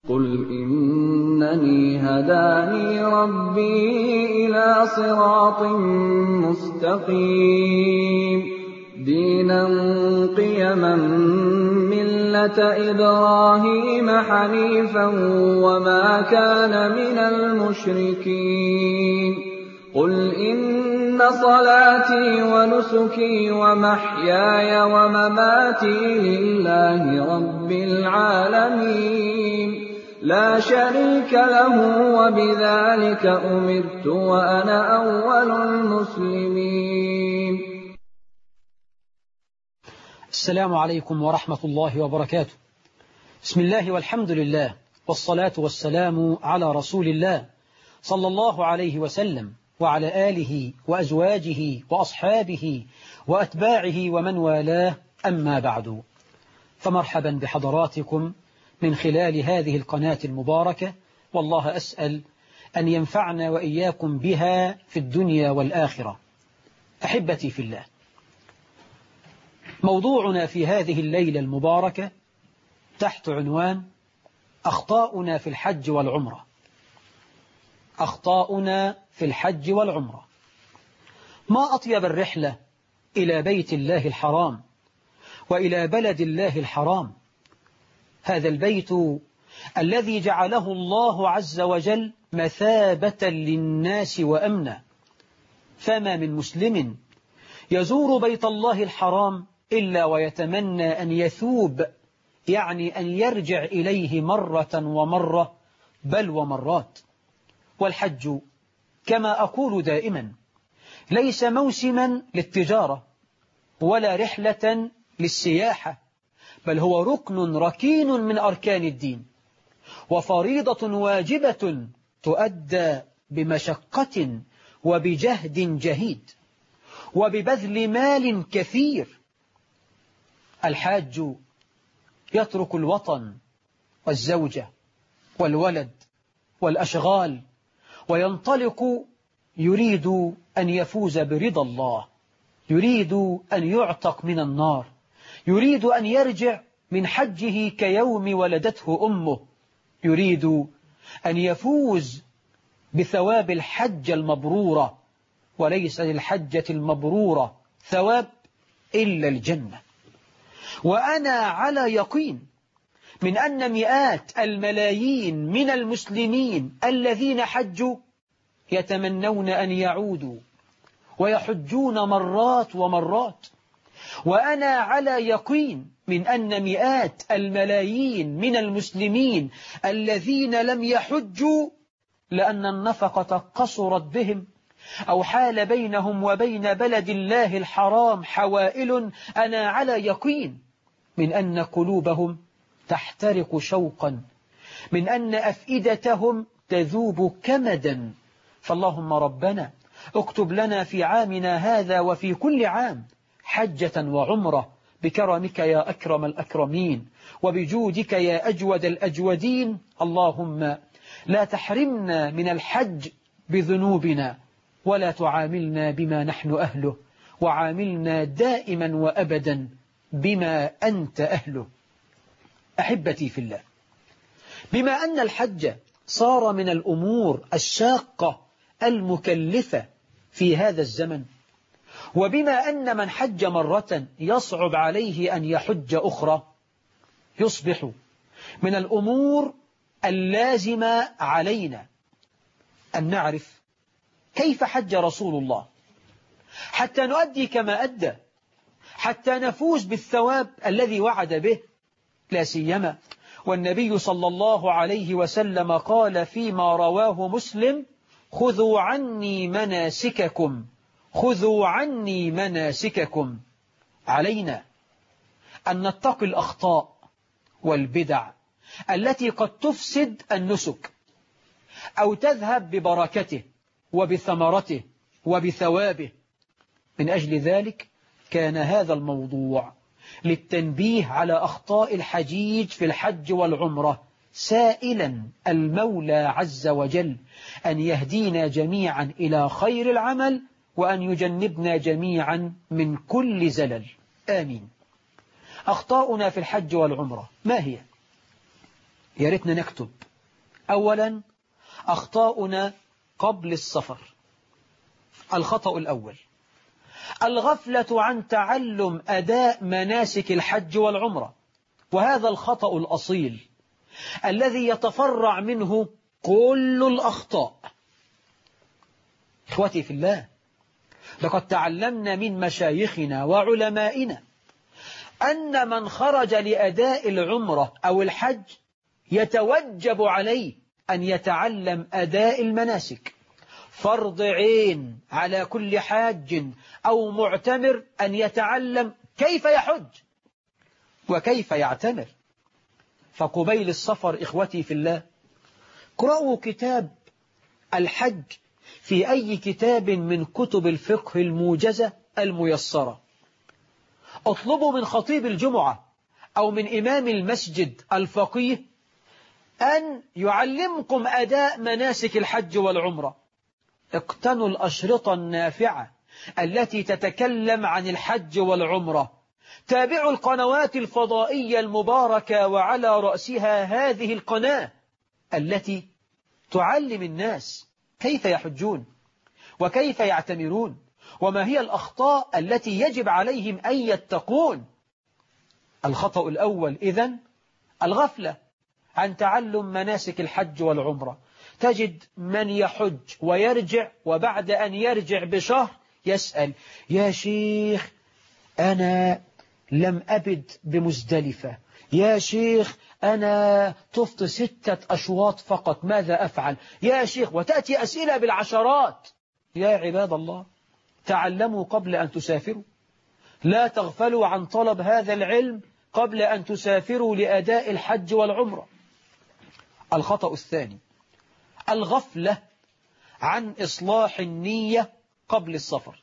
قُلْ إِنَّنِي هَدَانِي رَبِّي إِلَىٰ صِرَاطٍ مُّسْتَقِيمٍ دِينًا قِيَمًا مِّلَّةَ إِبْرَاهِيمَ حَنِيفًا وَمَا كَانَ مِنَ الْمُشْرِكِينَ قُلْ إِنَّ صَلَاتِي وَنُسُكِي وَمَحْيَايَ وَمَمَاتِي لِلَّهِ رَبِّ الْعَالَمِينَ لَا شَرِيكَ لَهُ وَبِذَٰلِكَ أُمِرْتُ وَأَنَا أَوَّلُ الْمُسْلِمِينَ. السلام عليكم ورحمة الله وبركاته. بسم الله والحمد لله والصلاة والسلام على رسول الله صلى الله عليه وسلم وعلى آله وأزواجه وأصحابه وأتباعه ومن والاه، أما بعد، فمرحبا بحضراتكم من خلال هذه القناة المباركة، والله أسأل أن ينفعنا وإياكم بها في الدنيا والآخرة. أحبتي في الله، موضوعنا في هذه الليلة المباركة تحت عنوان أخطاؤنا في الحج والعمرة. أخطاؤنا في الحج والعمرة. ما أطيب الرحلة إلى بيت الله الحرام وإلى بلد الله الحرام، هذا البيت الذي جعله الله عز وجل مثابة للناس وأمنا. فما من مسلم يزور بيت الله الحرام إلا ويتمنى أن يثوب، يعني أن يرجع إليه مرة ومرة بل ومرات. والحج كما أقول دائما ليس موسما للتجارة ولا رحلة للسياحة، بل هو ركن ركين من أركان الدين، وفريضة واجبة تؤدى بمشقة وبجهد جهيد وببذل مال كثير. الحاج يترك الوطن والزوجة والولد والأشغال وينطلق، يريد أن يفوز برضا الله، يريد أن يعتق من النار، يريد أن يرجع من حجه كيوم ولدته أمه، يريد أن يفوز بثواب الحجة المبرورة، وليس للحجة المبرورة ثواب إلا الجنة. وأنا على يقين من أن مئات الملايين من المسلمين الذين حجوا يتمنون أن يعودوا ويحجون مرات ومرات. وأنا على يقين من أن مئات الملايين من المسلمين الذين لم يحجوا لأن النفقة قصرت بهم أو حال بينهم وبين بلد الله الحرام حوائل، أنا على يقين من أن قلوبهم تحترق شوقا، من أن أفئدتهم تذوب كمدا. فاللهم ربنا اكتب لنا في عامنا هذا وفي كل عام حجة وعمرة بكرمك يا أكرم الأكرمين وبجودك يا أجود الأجودين. اللهم لا تحرمنا من الحج بذنوبنا، ولا تعاملنا بما نحن أهله، وعاملنا دائما وأبدا بما أنت أهله. أحبتي في الله، بما أن الحج صار من الأمور الشاقة المكلفة في هذا الزمن، وبما أن من حج مرة يصعب عليه أن يحج أخرى، يصبح من الأمور اللازمة علينا أن نعرف كيف حج رسول الله حتى نؤدي كما أدى، حتى نفوز بالثواب الذي وعد به. لا سيما والنبي صلى الله عليه وسلم قال فيما رواه مسلم: خذوا عني مناسككم، خذوا عني مناسككم. علينا أن نتقي الأخطاء والبدع التي قد تفسد النسك أو تذهب ببركته وبثمرته وبثوابه. من أجل ذلك كان هذا الموضوع للتنبيه على أخطاء الحجيج في الحج والعمرة، سائلا المولى عز وجل أن يهدينا جميعا إلى خير العمل، وأن يجنبنا جميعا من كل زلل، آمين. أخطاؤنا في الحج والعمرة ما هي؟ يا ريتنا نكتب. أولا أخطاؤنا قبل السفر. الخطأ الأول الغفلة عن تعلم أداء مناسك الحج والعمرة، وهذا الخطأ الأصيل الذي يتفرع منه كل الأخطاء. إخوتي في الله، لقد تعلمنا من مشايخنا وعلمائنا أن من خرج لأداء العمرة أو الحج يتوجب عليه أن يتعلم أداء المناسك، فرض عين على كل حاج أو معتمر أن يتعلم كيف يحج وكيف يعتمر. فقبيل السفر إخوتي في الله اقرأوا كتاب الحج في أي كتاب من كتب الفقه الموجزة الميسرة، اطلبوا من خطيب الجمعة أو من إمام المسجد الفقيه أن يعلمكم أداء مناسك الحج والعمرة. اقتنوا الأشرطة النافعة التي تتكلم عن الحج والعمرة، تابعوا القنوات الفضائية المباركة وعلى رأسها هذه القناة التي تعلم الناس كيف يحجون وكيف يعتمرون وما هي الأخطاء التي يجب عليهم أن يتقون. الخطأ الأول إذن الغفلة عن تعلم مناسك الحج والعمرة. تجد من يحج ويرجع وبعد أن يرجع بشهر يسأل: يا شيخ أنا لم أبد بمزدلفة، يا شيخ أنا طفت 6 أشواط فقط، ماذا أفعل يا شيخ؟ وتأتي أسئلة بالعشرات. يا عباد الله، تعلموا قبل أن تسافروا، لا تغفلوا عن طلب هذا العلم قبل أن تسافروا لأداء الحج والعمرة. الخطأ الثاني الغفلة عن إصلاح النية قبل السفر.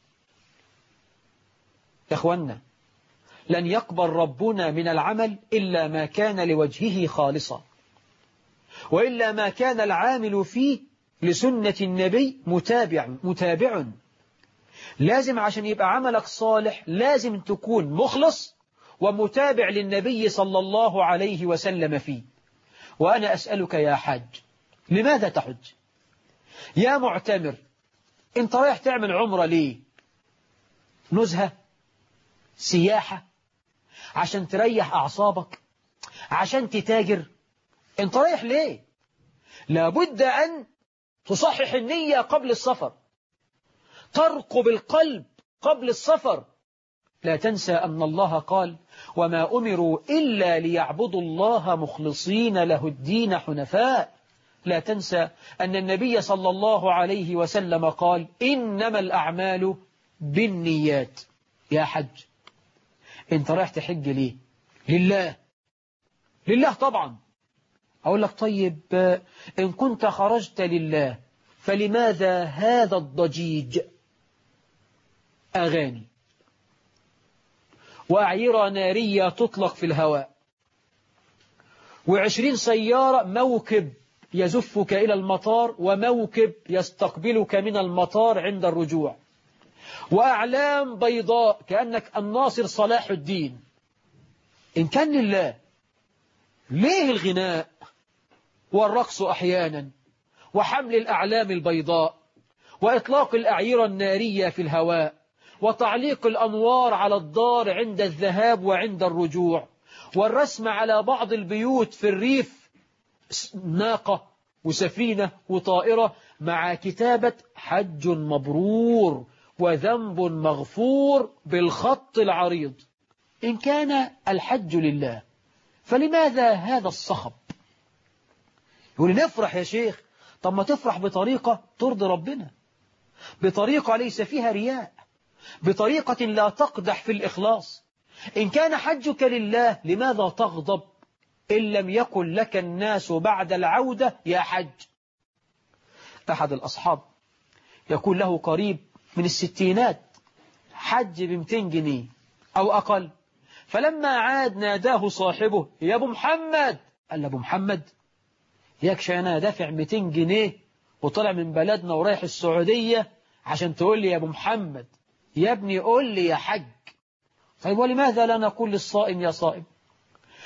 يا إخوانا، لن يقبل ربنا من العمل إلا ما كان لوجهه خالصا، وإلا ما كان العامل فيه لسنة النبي متابع. لازم عشان يبقى عملك صالح لازم تكون مخلص ومتابع للنبي صلى الله عليه وسلم فيه. وأنا أسألك يا حاج، لماذا تحج؟ يا معتمر، انت رايح تعمل عمرة ليه؟ نزهة؟ سياحة؟ عشان تريح أعصابك؟ عشان تتاجر؟ انت رايح ليه؟ لابد أن تصحح النية قبل السفر، ترقب القلب قبل السفر. لا تنسى أن الله قال: وما أمروا إلا ليعبدوا الله مخلصين له الدين حنفاء. لا تنسى أن النبي صلى الله عليه وسلم قال: إنما الأعمال بالنيات. يا حج، انت رايح تحج ليه؟ لله، لله طبعا. أقول لك طيب، إن كنت خرجت لله فلماذا هذا الضجيج؟ أغاني وأعيرة نارية تطلق في الهواء، 20 سيارة، موكب يزفك إلى المطار وموكب يستقبلك من المطار عند الرجوع، وأعلام بيضاء كأنك الناصر صلاح الدين. إن كان لله، ليه الغناء والرقص أحيانا وحمل الأعلام البيضاء وإطلاق الأعيرة النارية في الهواء وتعليق الأنوار على الدار عند الذهاب وعند الرجوع والرسم على بعض البيوت في الريف ناقة وسفينة وطائرة مع كتابة حج مبرور وذنب مغفور بالخط العريض؟ إن كان الحج لله فلماذا هذا الصخب؟ يقول نفرح يا شيخ. طب ما تفرح بطريقة ترضي ربنا، بطريقة ليس فيها رياء، بطريقة لا تقدح في الإخلاص. إن كان حجك لله لماذا تغضب إن لم يكن لك الناس بعد العودة يا حج؟ أحد الأصحاب يكون له قريب من الستينات، حج ب200 جنيه أو أقل، فلما عاد ناداه صاحبه: يا أبو محمد. قال له: أبو محمد؟ ياكش أنا دافع 200 جنيه وطلع من بلدنا ورايح السعودية عشان تقول لي يا أبو محمد؟ يا ابني قول لي يا حج. طيب ولماذا لا نقول للصائم يا صائم؟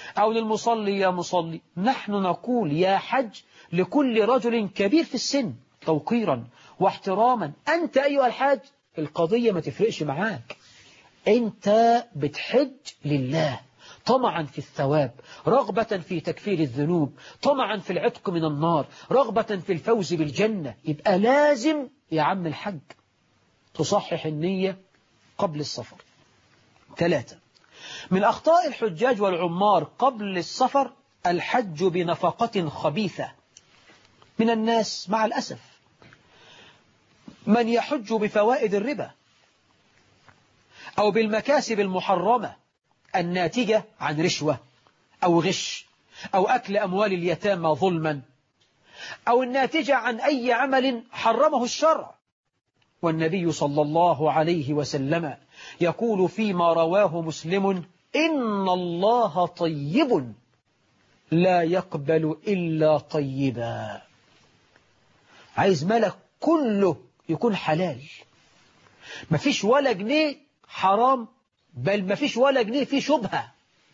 أو للمصلي يا مصلي. نحن نقول يا حج لكل رجل كبير في السن توقيرا واحتراما. أنت أيها الحاج القضية ما تفرقش معاك، أنت بتحج لله طمعا في الثواب، رغبة في تكفير الذنوب، طمعا في العتق من النار، رغبة في الفوز بالجنة. يبقى لازم يا عم الحج تصحح النية قبل السفر. 3. من أخطاء الحجاج والعمار قبل السفر الحج بنفقة خبيثة. من الناس مع الأسف من يحج بفوائد الربا أو بالمكاسب المحرمة الناتجة عن رشوة أو غش أو أكل أموال اليتامى ظلما، أو الناتجة عن أي عمل حرمه الشرع. والنبي صلى الله عليه وسلم يقول فيما رواه مسلم: إن الله طيب لا يقبل إلا طيبا. عايز مالك كله يكون حلال، مفيش ولا جنيه حرام، بل مفيش ولا جنيه فيه شبهة.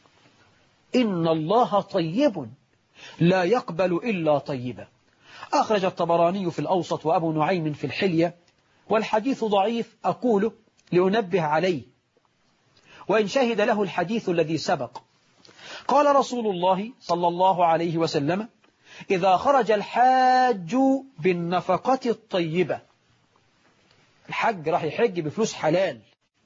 إن الله طيب لا يقبل إلا طيبا. أخرج الطبراني في الأوسط وأبو نعيم في الحلية، والحديث ضعيف أقوله لأنبه عليه، وإن شهد له الحديث الذي سبق. قال رسول الله صلى الله عليه وسلم: إذا خرج الحاج بالنفقة الطيبة، الحج راح يحج بفلوس حلال،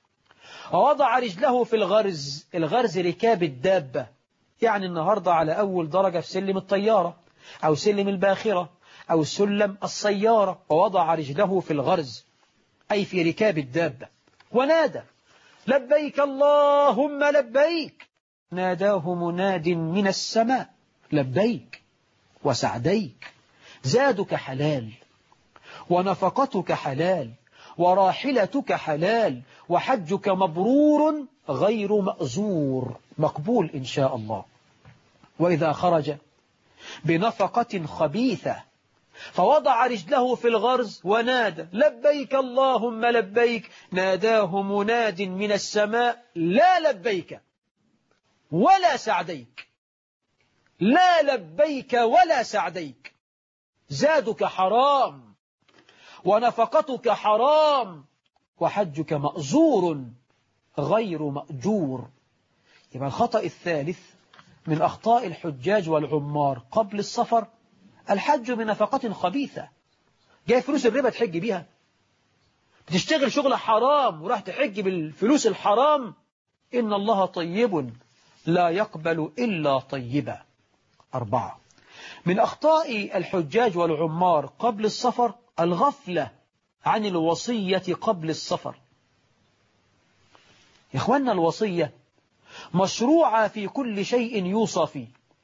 ووضع رجله في الغرز، الغرز ركاب الدابة، يعني النهاردة على أول درجة في سلم الطيارة أو سلم الباخرة أو سلم السيارة، ووضع رجله في الغرز أي في ركاب الدابة، ونادى: لبيك اللهم لبيك. ناداه مناد من السماء: لبيك وسعديك، زادك حلال ونفقتك حلال وراحلتك حلال وحجك مبرور غير مأزور، مقبول إن شاء الله. وإذا خرج بنفقة خبيثة فوضع رجله في الغرز ونادى: لبيك اللهم لبيك. ناداه مناد من السماء: لا لبيك ولا سعديك، لا لبيك ولا سعديك، زادك حرام ونفقتك حرام وحجك مأزور غير مأجور. يبقى الخطأ الثالث من أخطاء الحجاج والعمار قبل السفر الحج بنفقة خبيثة. جاي فلوس الربا تحج بيها، بتشتغل شغل حرام وراح تحج بالفلوس الحرام. إن الله طيب لا يقبل إلا طيبا. 4. من أخطاء الحجاج والعمار قبل السفر الغفلة عن الوصية قبل السفر. يا إخواننا، الوصية مشروعة في كل شيء يوصى فيه،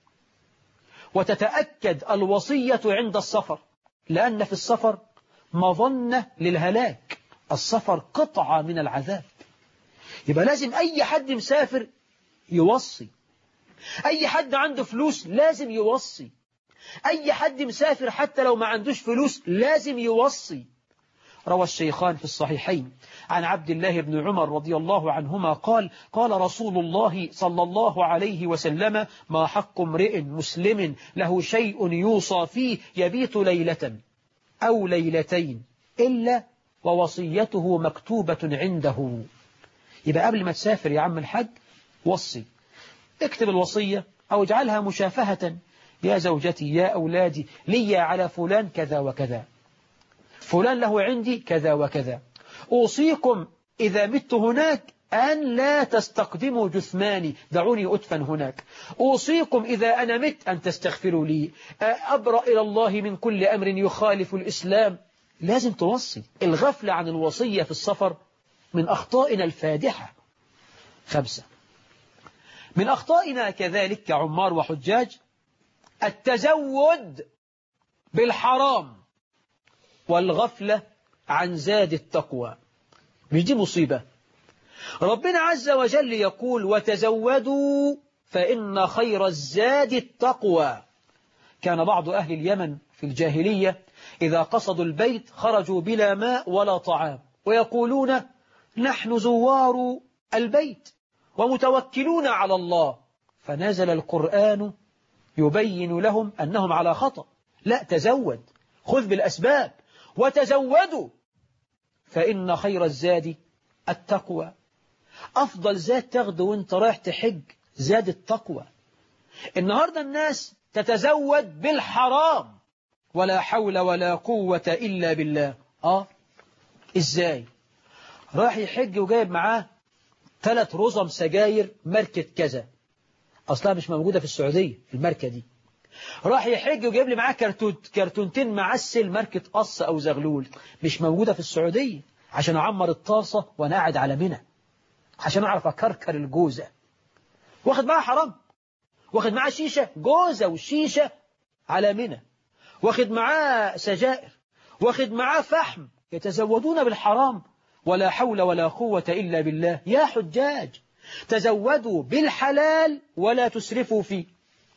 وتتأكد الوصية عند السفر، لأن في السفر مظنة للهلاك، السفر قطعة من العذاب. يبقى لازم أي حد مسافر يوصي، أي حد عنده فلوس لازم يوصي، أي حد مسافر حتى لو ما عندوش فلوس لازم يوصي. روى الشيخان في الصحيحين عن عبد الله بن عمر رضي الله عنهما قال: قال رسول الله صلى الله عليه وسلم: ما حق امرئ مسلم له شيء يوصى فيه يبيت ليلة أو ليلتين إلا ووصيته مكتوبة عنده. يبقى قبل ما تسافر يا عم الحج وصي، اكتب الوصية أو اجعلها مشافهة: يا زوجتي يا أولادي لي على فلان كذا وكذا، فلان له عندي كذا وكذا، أوصيكم إذا مت هناك أن لا تستقدموا جثماني، دعوني أدفن هناك. أوصيكم إذا أنا مت أن تستغفروا لي، أبرأ إلى الله من كل أمر يخالف الإسلام. لازم توصي. الغفلة عن الوصية في السفر من أخطائنا الفادحة. 5. من أخطائنا كذلك كعمار وحجاج التزود بالحرام والغفلة عن زاد التقوى. مش دي مصيبة؟ ربنا عز وجل يقول: وتزودوا فإن خير الزاد التقوى. كان بعض أهل اليمن في الجاهلية إذا قصدوا البيت خرجوا بلا ماء ولا طعام، ويقولون: نحن زوار البيت ومتوكلون على الله، فنزل القرآن يبين لهم أنهم على خطأ. لا، تزود، خذ بالأسباب وتزودوا فإن خير الزاد التقوى. أفضل زاد تاخده وانت رايح تحج زاد التقوى. النهاردة الناس تتزود بالحرام، ولا حول ولا قوة إلا بالله. إزاي؟ راح يحج وجايب معاه 3 رزم سجاير ماركة كذا، أصلها مش موجودة في السعودية الماركة دي. راح يحج وجايب لي معاه كرتونتين معسل ماركة قص أو زغلول، مش موجودة في السعودية، عشان أعمر الطاسة وأنا قاعد على منى، عشان أعرف أكركر الجوزة. واخد معاه حرام، واخد معاه شيشة، جوزة وشيشة على منى، واخد معاه سجائر، واخد معاه فحم. يتزودون بالحرام، ولا حول ولا قوة إلا بالله. يا حجاج تزودوا بالحلال ولا تسرفوا فيه.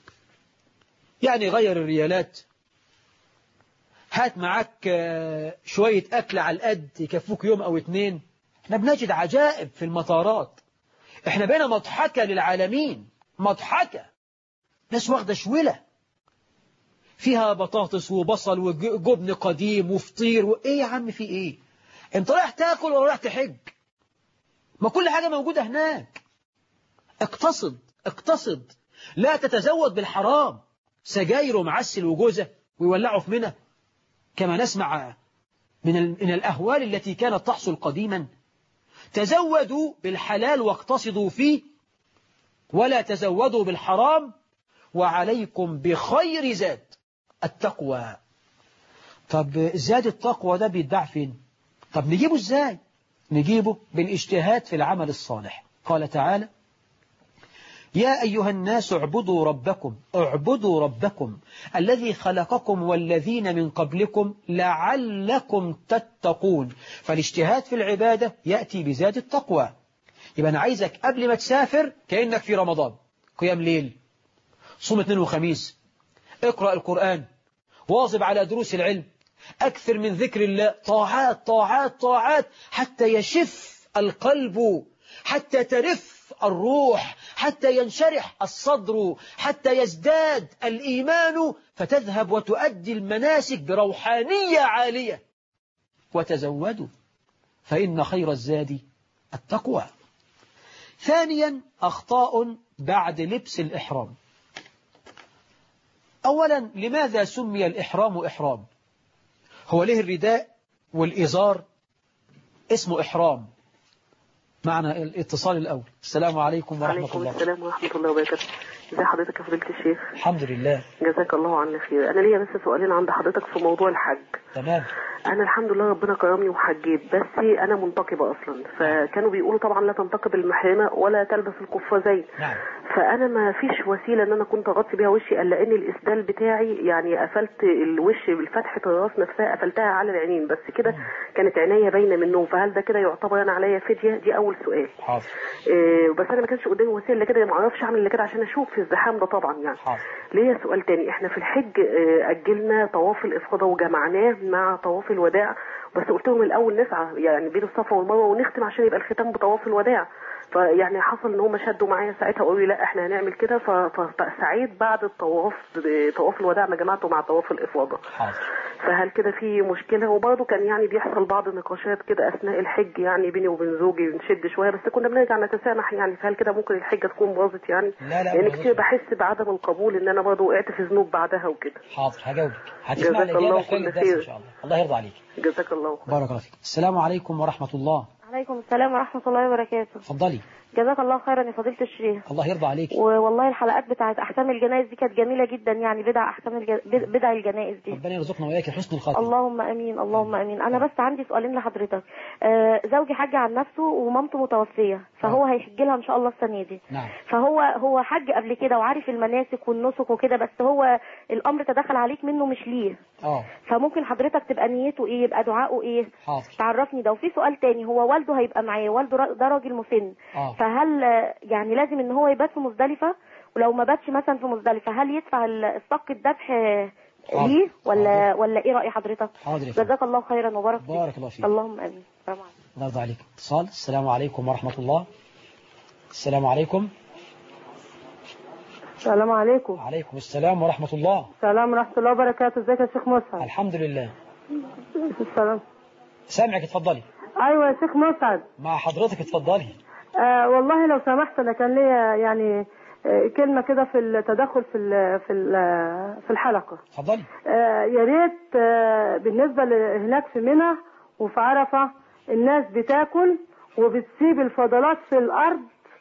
يعني غير الريالات، هات معاك شوية أكل على القد يكفوك يوم أو 2. احنا بنجد عجائب في المطارات، احنا بينا مضحكة للعالمين، مضحكة. ناس واخدة شولة فيها بطاطس وبصل وجبن قديم وفطير ايه يا عم، في ايه؟ انت رايح تاكل ولا رايح تحج؟ ما كل حاجة موجودة هناك. اقتصد اقتصد، لا تتزود بالحرام. سجاير ومعسل وجوزة ويولعوا في منى، كما نسمع من الأهوال التي كانت تحصل قديما. تزودوا بالحلال واقتصدوا فيه، ولا تزودوا بالحرام، وعليكم بخير زاد التقوى. طب زاد التقوى ده بيتباع فين؟ طب نجيبه ازاي؟ نجيبه بالاجتهاد في العمل الصالح. قال تعالى: يا أيها الناس اعبدوا ربكم الذي خلقكم والذين من قبلكم لعلكم تتقون. فالاجتهاد في العبادة يأتي بزاد التقوى. يبقى أنا عايزك قبل ما تسافر كأنك في رمضان، قيام ليل، صوم 2 وخميس، اقرأ القرآن، واظب على دروس العلم، أكثر من ذكر الله، طاعات طاعات طاعات، حتى يشف القلب، حتى ترف الروح، حتى ينشرح الصدر، حتى يزداد الإيمان، فتذهب وتؤدي المناسك بروحانية عالية. وتزودوا فإن خير الزاد التقوى. ثانيا، أخطاء بعد لبس الإحرام. أولا، لماذا سمي الإحرام إحرام؟ هو ليه الرداء والإزار اسمه إحرام؟ معنا الاتصال الأول. السلام عليكم ورحمة الله. وعليكم السلام ورحمة الله وبركاته. ازي حضرتك يا فضيلة الشيخ؟ الحمد لله. جزاك الله عنا خير. أنا ليا بس سؤالين عند حضرتك في موضوع الحج. تمام. أنا الحمد لله ربنا كرمني وحجيت، بس أنا منتقبة أصلا، فكانوا بيقولوا طبعا لا تنتقب المحرمة ولا تلبس القفازين. نعم. فأنا ما فيش وسيلة إن أنا كنت أغطي بيها وشي إلا إن الإسدال بتاعي، يعني قفلت الوش بالفتحة الراس نفسها، قفلتها على العينين بس كده، كانت عينيا باينة من النوم. فهل ده كده يعتبر أنا عليا فدية؟ دي أول سؤال. حاضر. بس أنا ما كانش قدامي وسيلة إلا كده، ما أعرفش أعمل إلا كده عشان أشوف في الزحام ده طبعا يعني. حاضر. ليا سؤال تاني. إحنا في الحج أجلنا طواف الإفاضة وجمعناه مع طواف الوداع، بس قلت لهم الأول نسعى يعني بين الصفا والمروة ونختم عشان يبقى الختام بطواف الوداع. فيعني حصل ان هم شدوا معايا ساعتها وقالوا لي لا احنا هنعمل كده، فسعيت بعد الطواف طواف الوداع ما جمعته مع طواف الافاضه. حاضر. فهل كده في مشكله؟ وبرضه كان يعني بيحصل بعض النقاشات كده اثناء الحج، يعني بيني وبين زوجي بنشد شويه، بس كنا بنرجع نتسامح يعني. فهل كده ممكن الحجه تكون باظت يعني؟ لا لان كتير بحس بعدم القبول ان انا برضه وقعت في ذنوب بعدها وكده. حاضر هجاوبك، هتسمع الإجابة خلال الدرس إن شاء الله. الله يرضى عليك. جزاك الله خير. بارك الله فيك. السلام عليكم ورحمة الله. عليكم السلام ورحمة الله وبركاته. اتفضلي. جزاك الله خيرا يا فضيلة الشيخ. الله يرضى عليك. والله الحلقات بتاعت أحكام الجنائز دي كانت جميلة جدا، يعني بدع الجنائز دي. ربنا يرزقنا وإياك حسن الخاتمة. اللهم أمين اللهم أمين. أنا بس عندي سؤالين لحضرتك. زوجي حج عن نفسه ومامته متوفية، فهو هيحج لها إن شاء الله السنة دي. نعم. فهو حج قبل كده وعارف المناسك والنسك وكده، بس هو الأمر تدخل عليك منه مش ليه. فممكن حضرتك تبقى نيته إيه، يبقى دعاءه إيه؟ حاضر. تعرفني ده. وفي سؤال تاني، هو والده هيبقى معاه، والده ده راجل مسن، فهل يعني لازم ان هو يبات في مزدلفة؟ ولو ما باتش مثلا في مزدلفة هل يدفع الصك الذبح ليه ولا ايه رأي حضرتك؟ حاضر. جزاك الله خيرا وبارك فيك. بارك الله فيك. اللهم امين. السلام عليكم. الله يرضى عليك. اتصال. السلام عليكم ورحمة الله. السلام عليكم. السلام عليكم. وعليكم السلام ورحمة الله. السلام ورحمة الله وبركاته. ازيك يا شيخ مسعد؟ الحمد لله. السلام. سامعك، اتفضلي. ايوه يا شيخ مسعد. مع حضرتك، اتفضلي. والله لو سمحت، انا كان ليا يعني كلمة كده في التدخل في الحلقة. اتفضلي. يا ريت بالنسبة هناك في منى وفي عرفة الناس بتاكل وبتسيب الفضلات في الأرض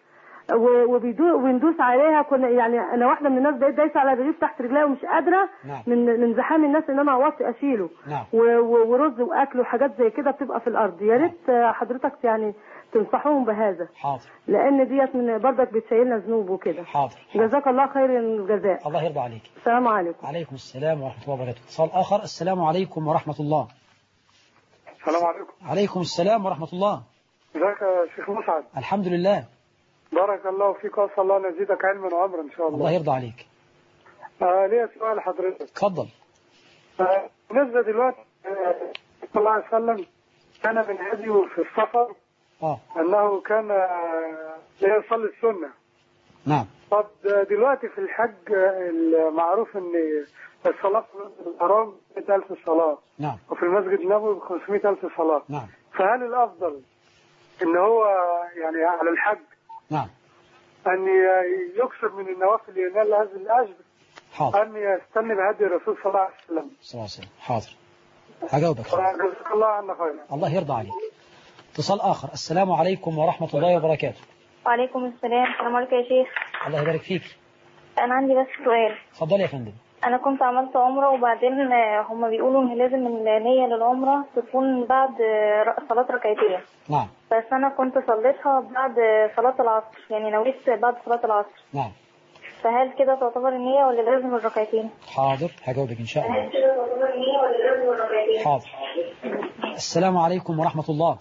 وبندوس عليها. كنا يعني أنا واحدة من الناس بقيت دايسة على الرغيف تحت رجليها ومش قادرة. نعم. من زحام الناس إن أنا أوطي أشيله. نعم. ورز وأكل وحاجات زي كده بتبقى في الأرض. يا ريت حضرتك يعني تنصحوهم بهذا. حاضر. لأن ديت من برضك بتشيلنا ذنوب وكده. حاضر. جزاك الله خير الجزاء. الله يرضى عليك. السلام عليكم. عليكم السلام ورحمة الله وبركاته. اتصال آخر. السلام عليكم ورحمة الله. السلام عليكم. عليكم السلام ورحمة الله. ازيك يا شيخ مسعد؟ الحمد لله. بارك الله فيك واسال الله ان يزيدك علما وعمرا ان شاء الله. الله يرضى عليك. ليا سؤال لحضرتك. اتفضل. بالنسبه دلوقتي صلى الله عليه وسلم كان من هديه في السفر انه كان يصلي السنه. نعم. طب دلوقتي في الحج المعروف ان الصلاه في المسجد الحرام 100,000 صلاه. نعم. وفي المسجد النبوي 500,000 صلاه. نعم. فهل الافضل ان هو يعني على الحج نعم أن يكثر من النوافل ينال هذا الأجر؟ حاضر. أن يستنى بهدي الرسول صلى الله عليه وسلم. صلى الله عليه وسلم. حاضر، هجاوبك. جزاك الله عنا خيرا. الله يرضى عليك. اتصال آخر. السلام عليكم ورحمة الله وبركاته. وعليكم السلام. السلام عليكم يا شيخ. الله يبارك فيك. أنا عندي بس سؤال. اتفضلي يا فندم. أنا كنت عملت عمرة وبعدين هم بيقولوا إن لازم النية للعمرة تكون بعد صلاة ركعتين. نعم. بس أنا كنت صليتها بعد صلاة العصر، يعني نويت بعد صلاة العصر. نعم. فهل كده تعتبر النية ولا لازم الركعتين؟ حاضر، هجاوبك إن شاء الله. هل كده تعتبر النية ولا لازم الركعتين؟ حاضر. السلام عليكم ورحمة الله.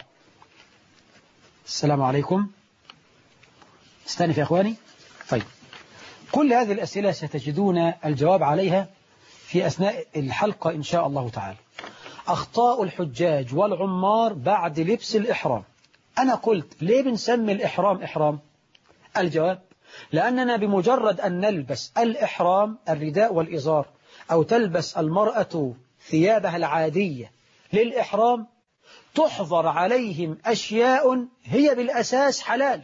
السلام عليكم. استنف يا أخواني. طيب، كل هذه الأسئلة ستجدون الجواب عليها في أثناء الحلقة إن شاء الله تعالى. أخطاء الحجاج والعمار بعد لبس الإحرام. أنا قلت ليه بنسمي الإحرام إحرام؟ الجواب: لأننا بمجرد أن نلبس الإحرام الرداء والإزار، أو تلبس المرأة ثيابها العادية للإحرام، تحظر عليهم أشياء هي بالأساس حلال،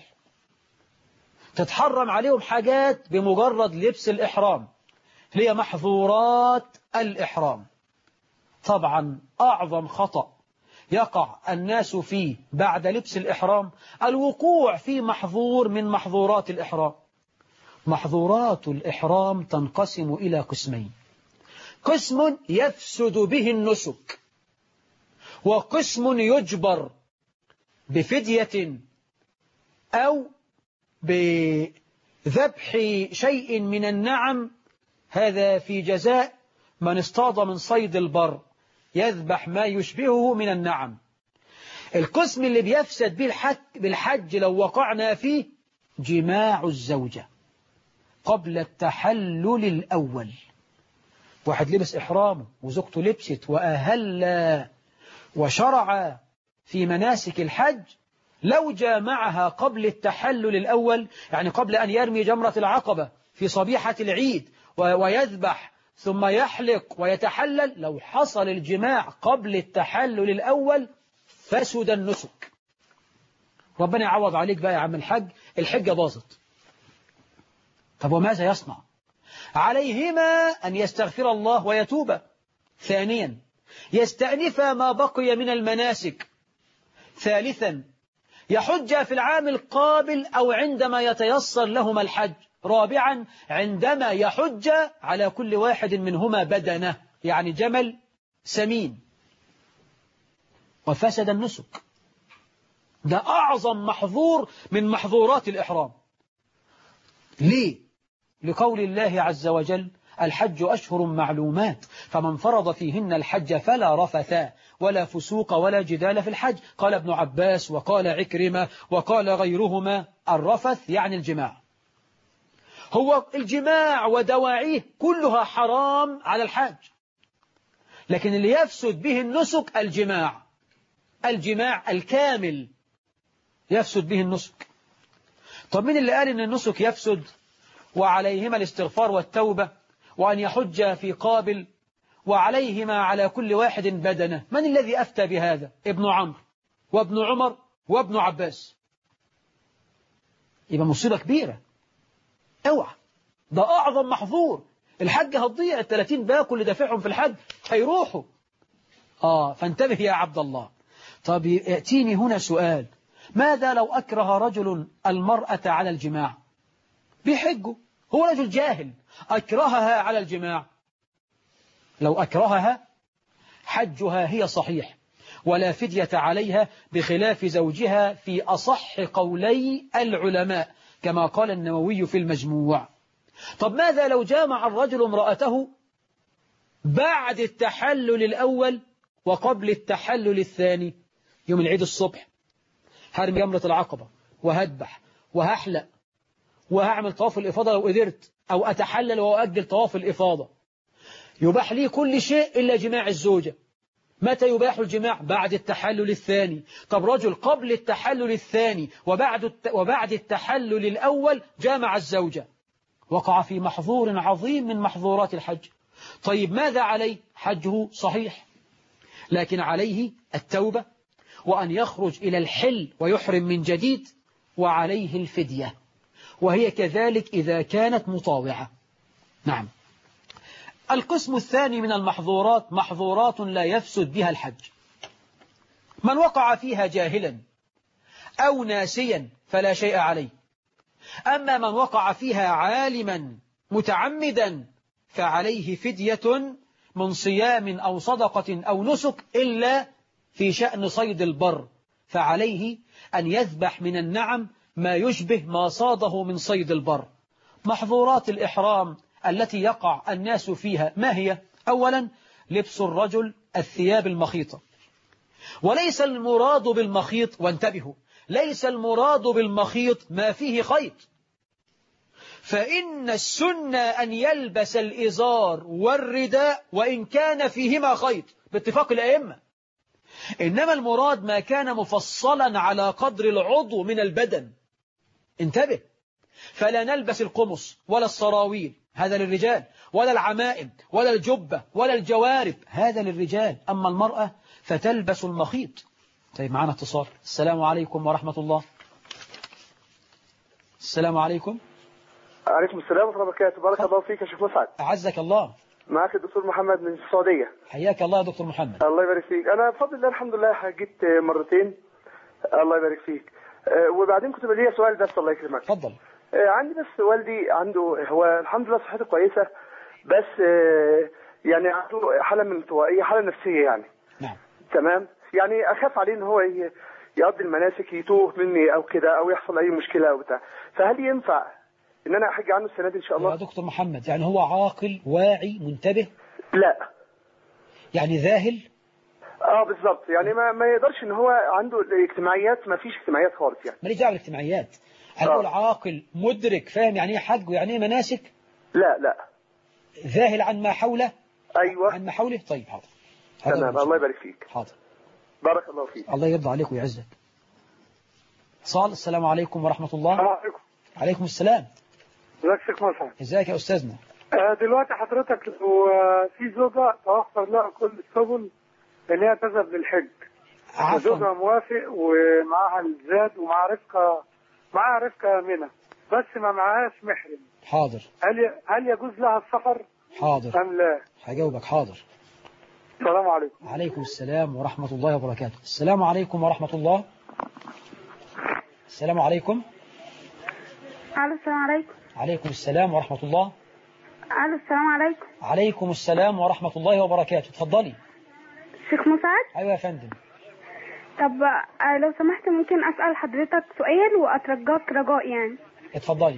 تتحرم عليهم حاجات بمجرد لبس الإحرام، هي محظورات الإحرام. طبعا أعظم خطأ يقع الناس فيه بعد لبس الإحرام الوقوع في محظور من محظورات الإحرام. محظورات الإحرام تنقسم إلى قسمين: قسم يفسد به النسك، وقسم يجبر بفدية أو بذبح شيء من النعم، هذا في جزاء من اصطاد من صيد البر يذبح ما يشبهه من النعم. القسم اللي بيفسد بالحج لو وقعنا فيه جماع الزوجة قبل التحلل الأول. واحد لبس إحرامه وزوجته لبست وأهل وشرع في مناسك الحج، لو جامعها قبل التحلل الأول، يعني قبل أن يرمي جمرة العقبة في صبيحة العيد ويذبح ثم يحلق ويتحلل، لو حصل الجماع قبل التحلل الأول فسد النسك. ربنا يعوض عليك بقى يا عم الحج، الحجة باظت. طب وماذا يصنع؟ عليهما أن يستغفر الله ويتوب. ثانيا، يستأنف ما بقي من المناسك. ثالثا، يحج في العام القابل أو عندما يتيسر لهما الحج. رابعا، عندما يحج على كل واحد منهما بدنه، يعني جمل سمين. وفسد النسك. ده أعظم محظور من محظورات الإحرام. ليه؟ لقول الله عز وجل: الحج أشهر معلومات فمن فرض فيهن الحج فلا رفث ولا فسوق ولا جدال في الحج. قال ابن عباس وقال عكرمة وقال غيرهما: الرفث يعني الجماع. هو الجماع ودواعيه كلها حرام على الحاج، لكن اللي يفسد به النسك الجماع الكامل يفسد به النسك. طب مين اللي قال ان النسك يفسد وعليهما الاستغفار والتوبة، وأن يحج في قابل، وعليهما على كل واحد بدنه. من الذي أفتى بهذا؟ ابن عمرو وابن عمر وابن عباس. يبقى مصيبة كبيرة، اوعى، ده أعظم محظور. الحج هتضيع، ال30 باكو اللي دافعهم في الحج هيروحوا. فانتبه يا عبد الله. طب يأتيني هنا سؤال، ماذا لو أكره رجل المرأة على الجماع؟ بيحجه، هو رجل جاهل أكرهها على الجماع، لو أكرهها حجها هي صحيح ولا فدية عليها، بخلاف زوجها في أصح قولي العلماء كما قال النووي في المجموع. طب ماذا لو جامع الرجل امرأته بعد التحلل الأول وقبل التحلل الثاني؟ يوم العيد الصبح هرمي جمرة العقبة وهذبح وهحلق وهعمل طواف الإفاضة لو قدرت، أو أتحلل وأؤجل طواف الإفاضة، يباح لي كل شيء إلا جماع الزوجة. متى يباح الجماع؟ بعد التحلل الثاني. طب رجل قبل التحلل الثاني وبعد التحلل الأول جامع الزوجة، وقع في محظور عظيم من محظورات الحج. طيب ماذا عليه؟ حجه صحيح، لكن عليه التوبة وأن يخرج إلى الحل ويحرم من جديد، وعليه الفدية، وهي كذلك إذا كانت مطاوعة. نعم. القسم الثاني من المحظورات محظورات لا يفسد بها الحج. من وقع فيها جاهلا أو ناسيا فلا شيء عليه، أما من وقع فيها عالما متعمدا فعليه فدية من صيام أو صدقة أو نسك، إلا في شأن صيد البر، فعليه أن يذبح من النعم ما يشبه ما صاده من صيد البر. محظورات الإحرام التي يقع الناس فيها ما هي؟ أولا لبس الرجل الثياب المخيطة، وليس المراد بالمخيط، وانتبهوا، ليس المراد بالمخيط ما فيه خيط، فإن السنة أن يلبس الإزار والرداء وإن كان فيهما خيط باتفاق الأئمة، إنما المراد ما كان مفصلا على قدر العضو من البدن. انتبه، فلا نلبس القمص ولا السراويل، هذا للرجال، ولا العمائم ولا الجبة ولا الجوارب، هذا للرجال. أما المرأة فتلبس المخيط. طيب معنا اتصال. السلام عليكم ورحمة الله. السلام عليكم. عليكم السلام ورحمة الله وبركاته. بارك الله فيك يا شيخ مسعد. أعزك الله. معك الدكتور محمد من السعودية. حياك الله يا دكتور محمد. الله يبارك فيك. أنا بفضل الله الحمد لله حجيت مرتين. الله يبارك فيك. وبعدين كنت بدي سؤال بس، الله يكرمك. اتفضل. عندي بس والدي عنده، هو الحمد لله صحته كويسة، بس يعني عنده حالة من الانطوائية، حالة نفسية يعني. نعم. تمام. يعني أخاف عليه إن هو يقضي المناسك يتوه مني أو كده، أو يحصل أي مشكلة أو بتاع، فهل ينفع إن أنا أحج عنه السنة دي إن شاء الله؟ يا دكتور محمد، يعني هو عاقل واعي منتبه؟ لا. يعني ذاهل؟ بالظبط، يعني ما يقدرش ان هو عنده الاجتماعيات، ما فيش اجتماعيات خالص يعني. ماليش دعوه بالاجتماعيات. هل هو عاقل مدرك فاهم يعني ايه حج ويعني ايه مناسك؟ لا. ذاهل عن ما حوله؟ ايوه عن ما حوله. طيب حاضر. تمام. الله يبارك فيك. حاضر. بارك الله فيك. الله يرضى عليك ويعزك. اتصال. السلام عليكم ورحمة الله. السلام عليكم. عليكم السلام. ازيك يا شيخ مسعد؟ ازيك يا استاذنا؟ دلوقتي حضرتك لو في زوجة توفر لها كل السبل ان هي تذهب للحج، زوجها موافق ومعاها الزاد ومعاها رفقة منى، بس ما معهاش محرم. حاضر. هل يجوز لها السفر؟ حاضر. أم لا؟ هجاوبك. حاضر. السلام عليكم. عليكم السلام ورحمة الله وبركاته. السلام عليكم ورحمة الله. السلام عليكم. السلام عليكم. عليكم السلام ورحمة الله. السلام عليكم. عليكم السلام ورحمة الله وبركاته. اتفضلي. شيخ مسعد؟ أيوة يا فندم. طب لو سمحت ممكن أسأل حضرتك سؤال وأترجاك رجاء يعني. اتفضلي.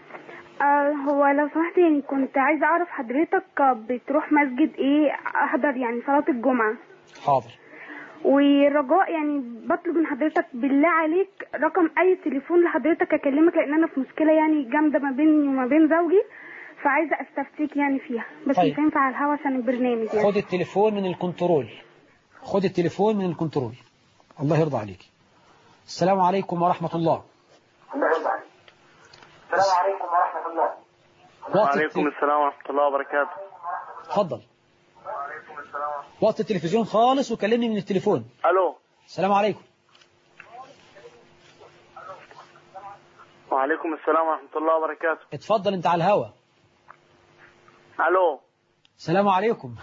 هو لو سمحت يعني كنت عايزة أعرف حضرتك بتروح مسجد إيه أحضر يعني صلاة الجمعة؟ حاضر. والرجاء يعني بطلب من حضرتك بالله عليك رقم أي تليفون لحضرتك أكلمك، لأن أنا في مشكلة يعني جامدة ما بيني وما بين زوجي، فعايزة أستفتيك يعني فيها، بس طيب. مش هينفع على الهوا عشان البرنامج يعني. خد التليفون من الكنترول. خد التليفون من الكنترول. الله يرضى عليك. السلام عليكم ورحمة الله. السلام عليكم ورحمة الله. وعليكم السلام ورحمة الله وبركاته. اتفضل. وطي التلفزيون خالص وكلمني من التليفون. الو. السلام عليكم. وعليكم السلام ورحمة الله وبركاته. اتفضل انت على الهوا. الو. السلام عليكم.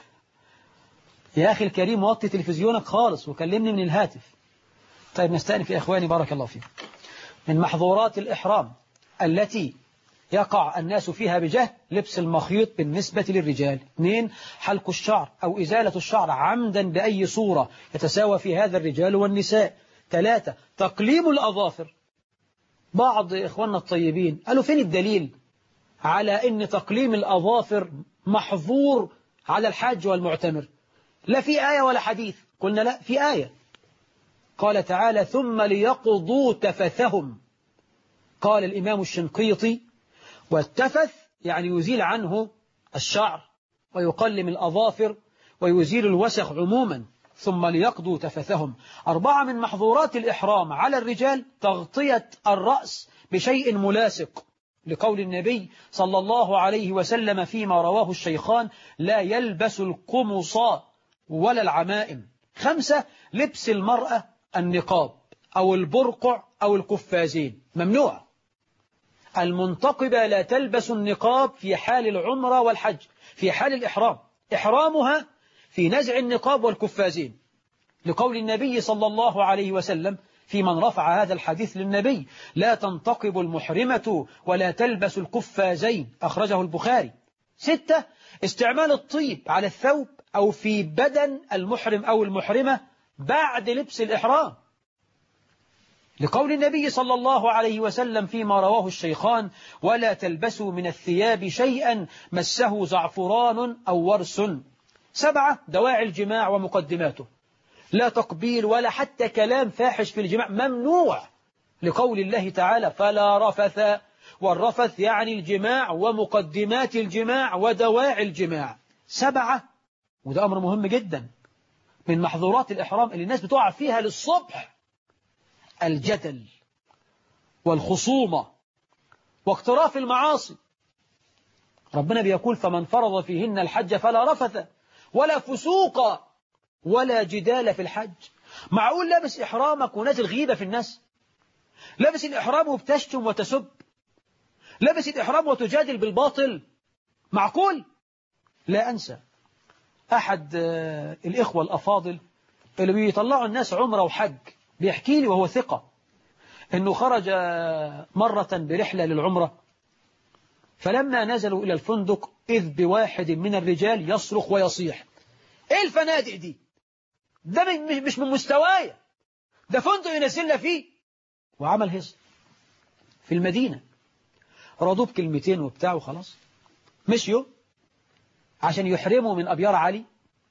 يا اخي الكريم وطي تلفزيونك خالص وكلمني من الهاتف. طيب نستأنف يا اخواني بارك الله فيكم. من محظورات الإحرام التي يقع الناس فيها بجهل لبس المخيط بالنسبة للرجال. 2 حلق الشعر أو إزالة الشعر عمدا بأي صورة يتساوى في هذا الرجال والنساء. 3 تقليم الأظافر. بعض إخواننا الطيبين قالوا فين الدليل على أن تقليم الأظافر محظور على الحاج والمعتمر؟ لا في آية ولا حديث. قلنا لا في آية، قال تعالى ثم ليقضوا تفثهم. قال الإمام الشنقيطي والتفث يعني يزيل عنه الشعر ويقلم الأظافر ويزيل الوسخ عموما. ثم ليقضوا تفثهم. 4 من محظورات الإحرام على الرجال تغطية الرأس بشيء ملاصق لقول النبي صلى الله عليه وسلم فيما رواه الشيخان لا يلبس القمص ولا العمائم. 5 لبس المرأة النقاب أو البرقع أو القفازين ممنوع. المنتقبة لا تلبس النقاب في حال العمرة والحج. في حال الإحرام إحرامها في نزع النقاب والقفازين لقول النبي صلى الله عليه وسلم في من رفع هذا الحديث للنبي لا تنتقب المحرمة ولا تلبس القفازين أخرجه البخاري. 6 استعمال الطيب على الثوب أو في بدن المحرم أو المحرمة بعد لبس الإحرام لقول النبي صلى الله عليه وسلم فيما رواه الشيخان ولا تلبسوا من الثياب شيئا مسه زعفران أو ورس. 7 دواعي الجماع ومقدماته. لا تقبيل ولا حتى كلام فاحش في الجماع ممنوع لقول الله تعالى فلا رفث. والرفث يعني الجماع ومقدمات الجماع ودواعي الجماع. 7 وده أمر مهم جدا من محظورات الإحرام اللي الناس بتقع فيها للصبح الجدل والخصومة واقتراف المعاصي. ربنا بيقول فمن فرض فيهن الحج فلا رفث ولا فسوق ولا جدال في الحج. معقول لابس إحرامك ونازل غيبة في الناس؟ لابس الإحرام وبتشتم وتسب؟ لابس الإحرام وتجادل بالباطل؟ معقول؟ لا أنسى أحد الإخوة الأفاضل اللي بيطلعوا الناس عمرة وحج بيحكي لي وهو ثقة أنه خرج مرة برحلة للعمرة فلما نزلوا إلى الفندق إذ بواحد من الرجال يصرخ ويصيح إيه الفنادق دي؟ ده مش من مستوايا، ده فندق ينزلنا فيه. وعمل هز في المدينة رضوا بكلمتين وبتاع وخلاص مشيوا عشان يحرموا من أبيار علي.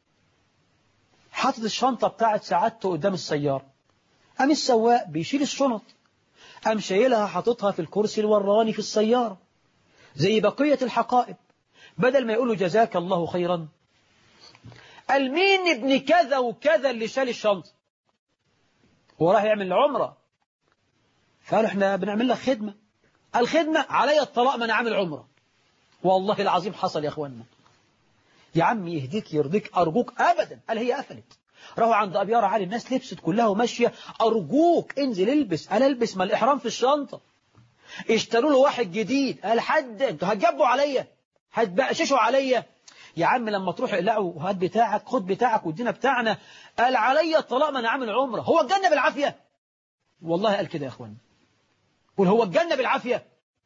حاطط الشنطة بتاعت سعادته قدام السيارة، قام السواق بيشيل الشنط قام شايلها حاططها في الكرسي الوراني في السيارة زي بقية الحقائب. بدل ما يقولوا جزاك الله خيرا قال مين ابن كذا وكذا اللي شال الشنطة وراح يعمل عمرة. فقالوا احنا بنعمل لك خدمة. الخدمة علي الطلاق ما انا عامل عمرة. والله العظيم حصل يا اخواننا. يا عم يهديك يرضيك أرجوك أبدا. قال هي قفلت. راحوا عند أبيار علي الناس لبست كلها وماشية. أرجوك انزل البس. قال البس ما الإحرام في الشنطة. اشتروا له واحد جديد. قال حد انتوا هتجبوا عليا هتبقششوا عليا. يا عم لما تروح اقلعوا هات بتاعك خد بتاعك والدينا بتاعنا. قال عليا الطلاق ما انا عامل عمره. هو الجنة بالعافية؟ والله قال كده يا اخوان. قول هو الجنة بالعافية؟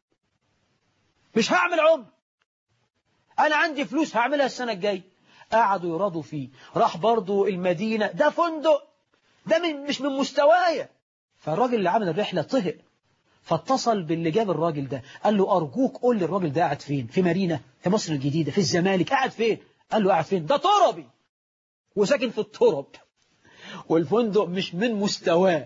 مش هعمل عمر انا عندي فلوس هعملها السنة الجاية. قعدوا يرادوا فيه. راح برضو المدينة ده فندق ده مش من مستوايا. فالراجل اللي عامل الرحلة طهق فاتصل باللي جاب الراجل ده قال له أرجوك قول لي الراجل ده قاعد فين؟ في مارينا في مصر الجديدة في الزمالك قاعد فين؟ قال له قاعد فين؟ ده تربي وساكن في الترب والفندق مش من مستواه.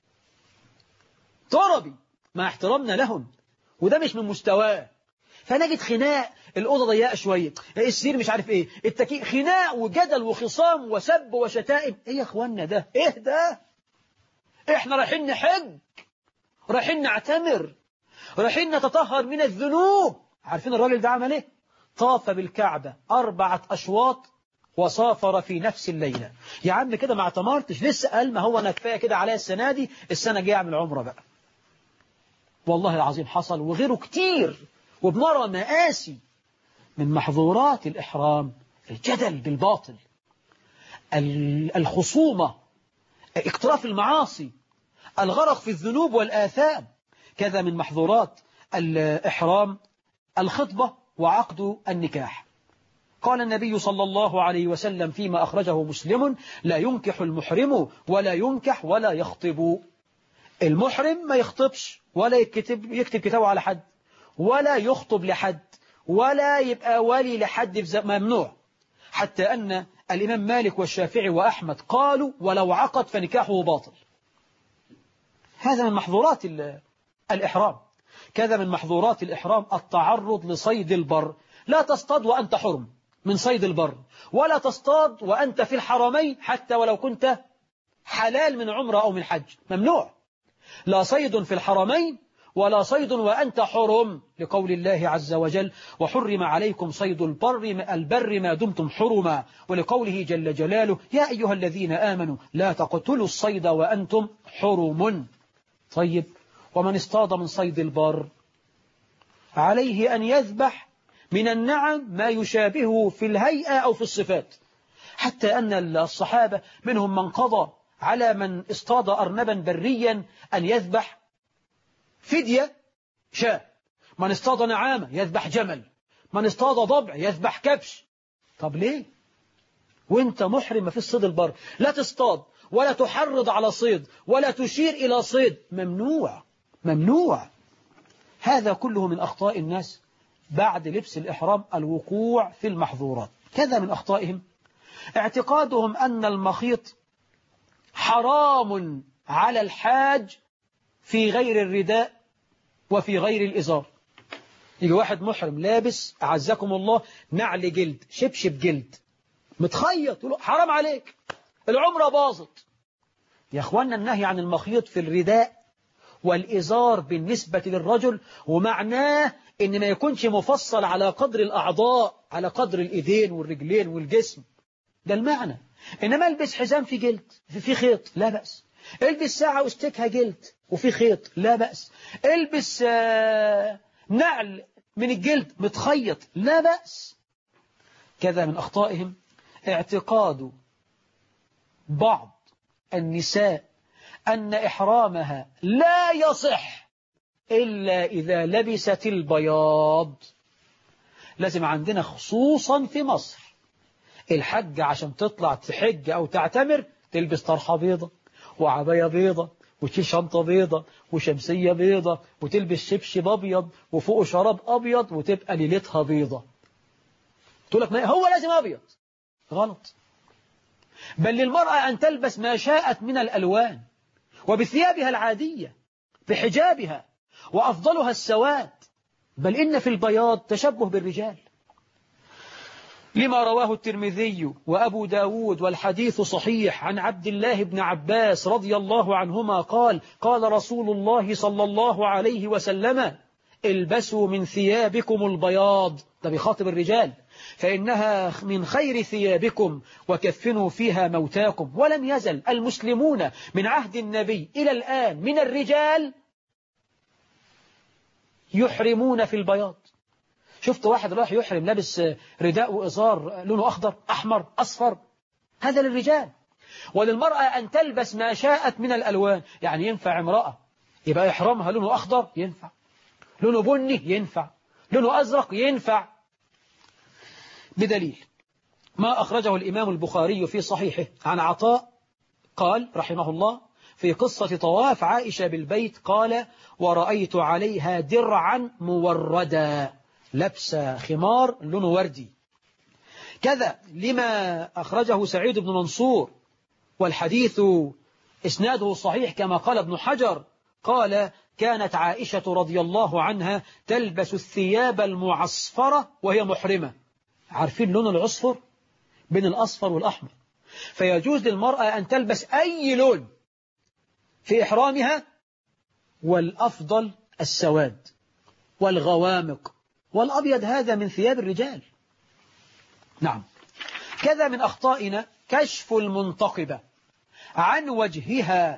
تربي مع احترامنا لهم وده مش من مستواه. فنجد خناق الأوضة ضيقة شوية السرير مش عارف ايه التكييف خناق وجدل وخصام وسب وشتائم. ايه يا اخوانا ده؟ ايه ده؟ احنا رايحين نحج رايحين نعتمر رايحين نتطهر من الذنوب عارفين الراجل ده عمل ايه؟ طاف بالكعبة 4 أشواط وسافر في نفس الليلة. يا عم كده ما اعتمرتش لسه، قال ما هو انا كفايه كده عليا السنة دي، السنة الجايه اعمل عمرة بقى. والله العظيم حصل وغيره كتير، وبنرى مآسي من محظورات الإحرام: الجدل بالباطل، الخصومة، اقتراف المعاصي، الغرق في الذنوب والآثام. كذا من محظورات الإحرام الخطبة وعقد النكاح. قال النبي صلى الله عليه وسلم فيما أخرجه مسلم: لا ينكح المحرم ولا ينكح ولا يخطب. المحرم ما يخطبش ولا يكتب كتابه على حد، ولا يخطب لحد، ولا يبقى ولي لحد، ممنوع. حتى أن الإمام مالك والشافعي وأحمد قالوا ولو عقد فنكاحه باطل. هذا من محظورات الإحرام. كذا من محظورات الإحرام التعرض لصيد البر. لا تصطاد وأنت حرم من صيد البر، ولا تصطاد وأنت في الحرمين حتى ولو كنت حلال من عمرة أو من حج، ممنوع. لا صيد في الحرمين ولا صيد وأنت حرم، لقول الله عز وجل: وحرم عليكم صيد البر ما دمتم حرما، ولقوله جل جلاله: يا أيها الذين آمنوا لا تقتلوا الصيد وأنتم حرم. طيب، ومن اصطاد من صيد البر عليه أن يذبح من النعم ما يشابهه في الهيئة أو في الصفات، حتى أن الصحابة منهم من قضى على من اصطاد أرنبا بريا أن يذبح فدية شاة، من اصطاد نعامة يذبح جمل، من اصطاد ضبع يذبح كبش. طب ليه؟ وانت محرم في الصيد البر، لا تصطاد ولا تحرض على صيد ولا تشير إلى صيد، ممنوع ممنوع. هذا كله من أخطاء الناس بعد لبس الإحرام، الوقوع في المحظورات. كذا من أخطائهم اعتقادهم أن المخيط حرام على الحاج في غير الرداء وفي غير الإزار. يجي واحد محرم لابس أعزكم الله نعل جلد، شبشب جلد، متخيط، يقول له حرام عليك، العمرة باظت. يا أخوانا، النهي عن المخيط في الرداء والإزار بالنسبة للرجل ومعناه إن ما يكونش مفصل على قدر الأعضاء، على قدر الإيدين والرجلين والجسم، ده المعنى. إنما البس حزام في جلد في خيط لا بأس، البس ساعة واستكها جلد وفي خيط لا بأس، البس نعل من الجلد متخيط لا بأس. كذا من أخطائهم اعتقاد بعض النساء أن إحرامها لا يصح إلا إذا لبست البياض. لازم عندنا خصوصا في مصر الحج عشان تطلع تحج أو تعتمر تلبس طرحة بيضة وعباية بيضة وتشيل شنطة بيضة وشمسية بيضة وتلبس شبشب أبيض وفوقه شراب أبيض وتبقى ليلتها بيضة. تقول لك ما هو لازم أبيض، غلط. بل للمرأة أن تلبس ما شاءت من الألوان وبثيابها العادية بحجابها، وأفضلها السواد، بل إن في البياض تشبه بالرجال، لما رواه الترمذي وأبو داود والحديث صحيح عن عبد الله بن عباس رضي الله عنهما قال: قال رسول الله صلى الله عليه وسلم: البسوا من ثيابكم البياض، ده بيخاطب الرجال، فإنها من خير ثيابكم وكفنوا فيها موتاكم. ولم يزل المسلمون من عهد النبي إلى الآن من الرجال يحرمون في البياض. شفت واحد راح يحرم لابس رداء وإزار لونه أخضر أحمر أصفر، هذا للرجال. وللمرأة أن تلبس ما شاءت من الألوان، يعني ينفع امرأة يبقى إحرامها لونه أخضر، ينفع لونه بني، ينفع لونه أزرق، ينفع، بدليل ما أخرجه الإمام البخاري في صحيحه عن عطاء قال رحمه الله في قصة طواف عائشة بالبيت قال: ورأيت عليها درعا موردا، لبس خمار لونه وردي. كذا لما أخرجه سعيد بن منصور والحديث إسناده صحيح كما قال ابن حجر قال: كانت عائشة رضي الله عنها تلبس الثياب المعصفرة وهي محرمة. عارفين لون العصفر بين الأصفر والأحمر، فيجوز للمرأة أن تلبس أي لون في إحرامها، والأفضل السواد والغوامق والأبيض هذا من ثياب الرجال. نعم. كذا من أخطائنا كشف المنتقبة عن وجهها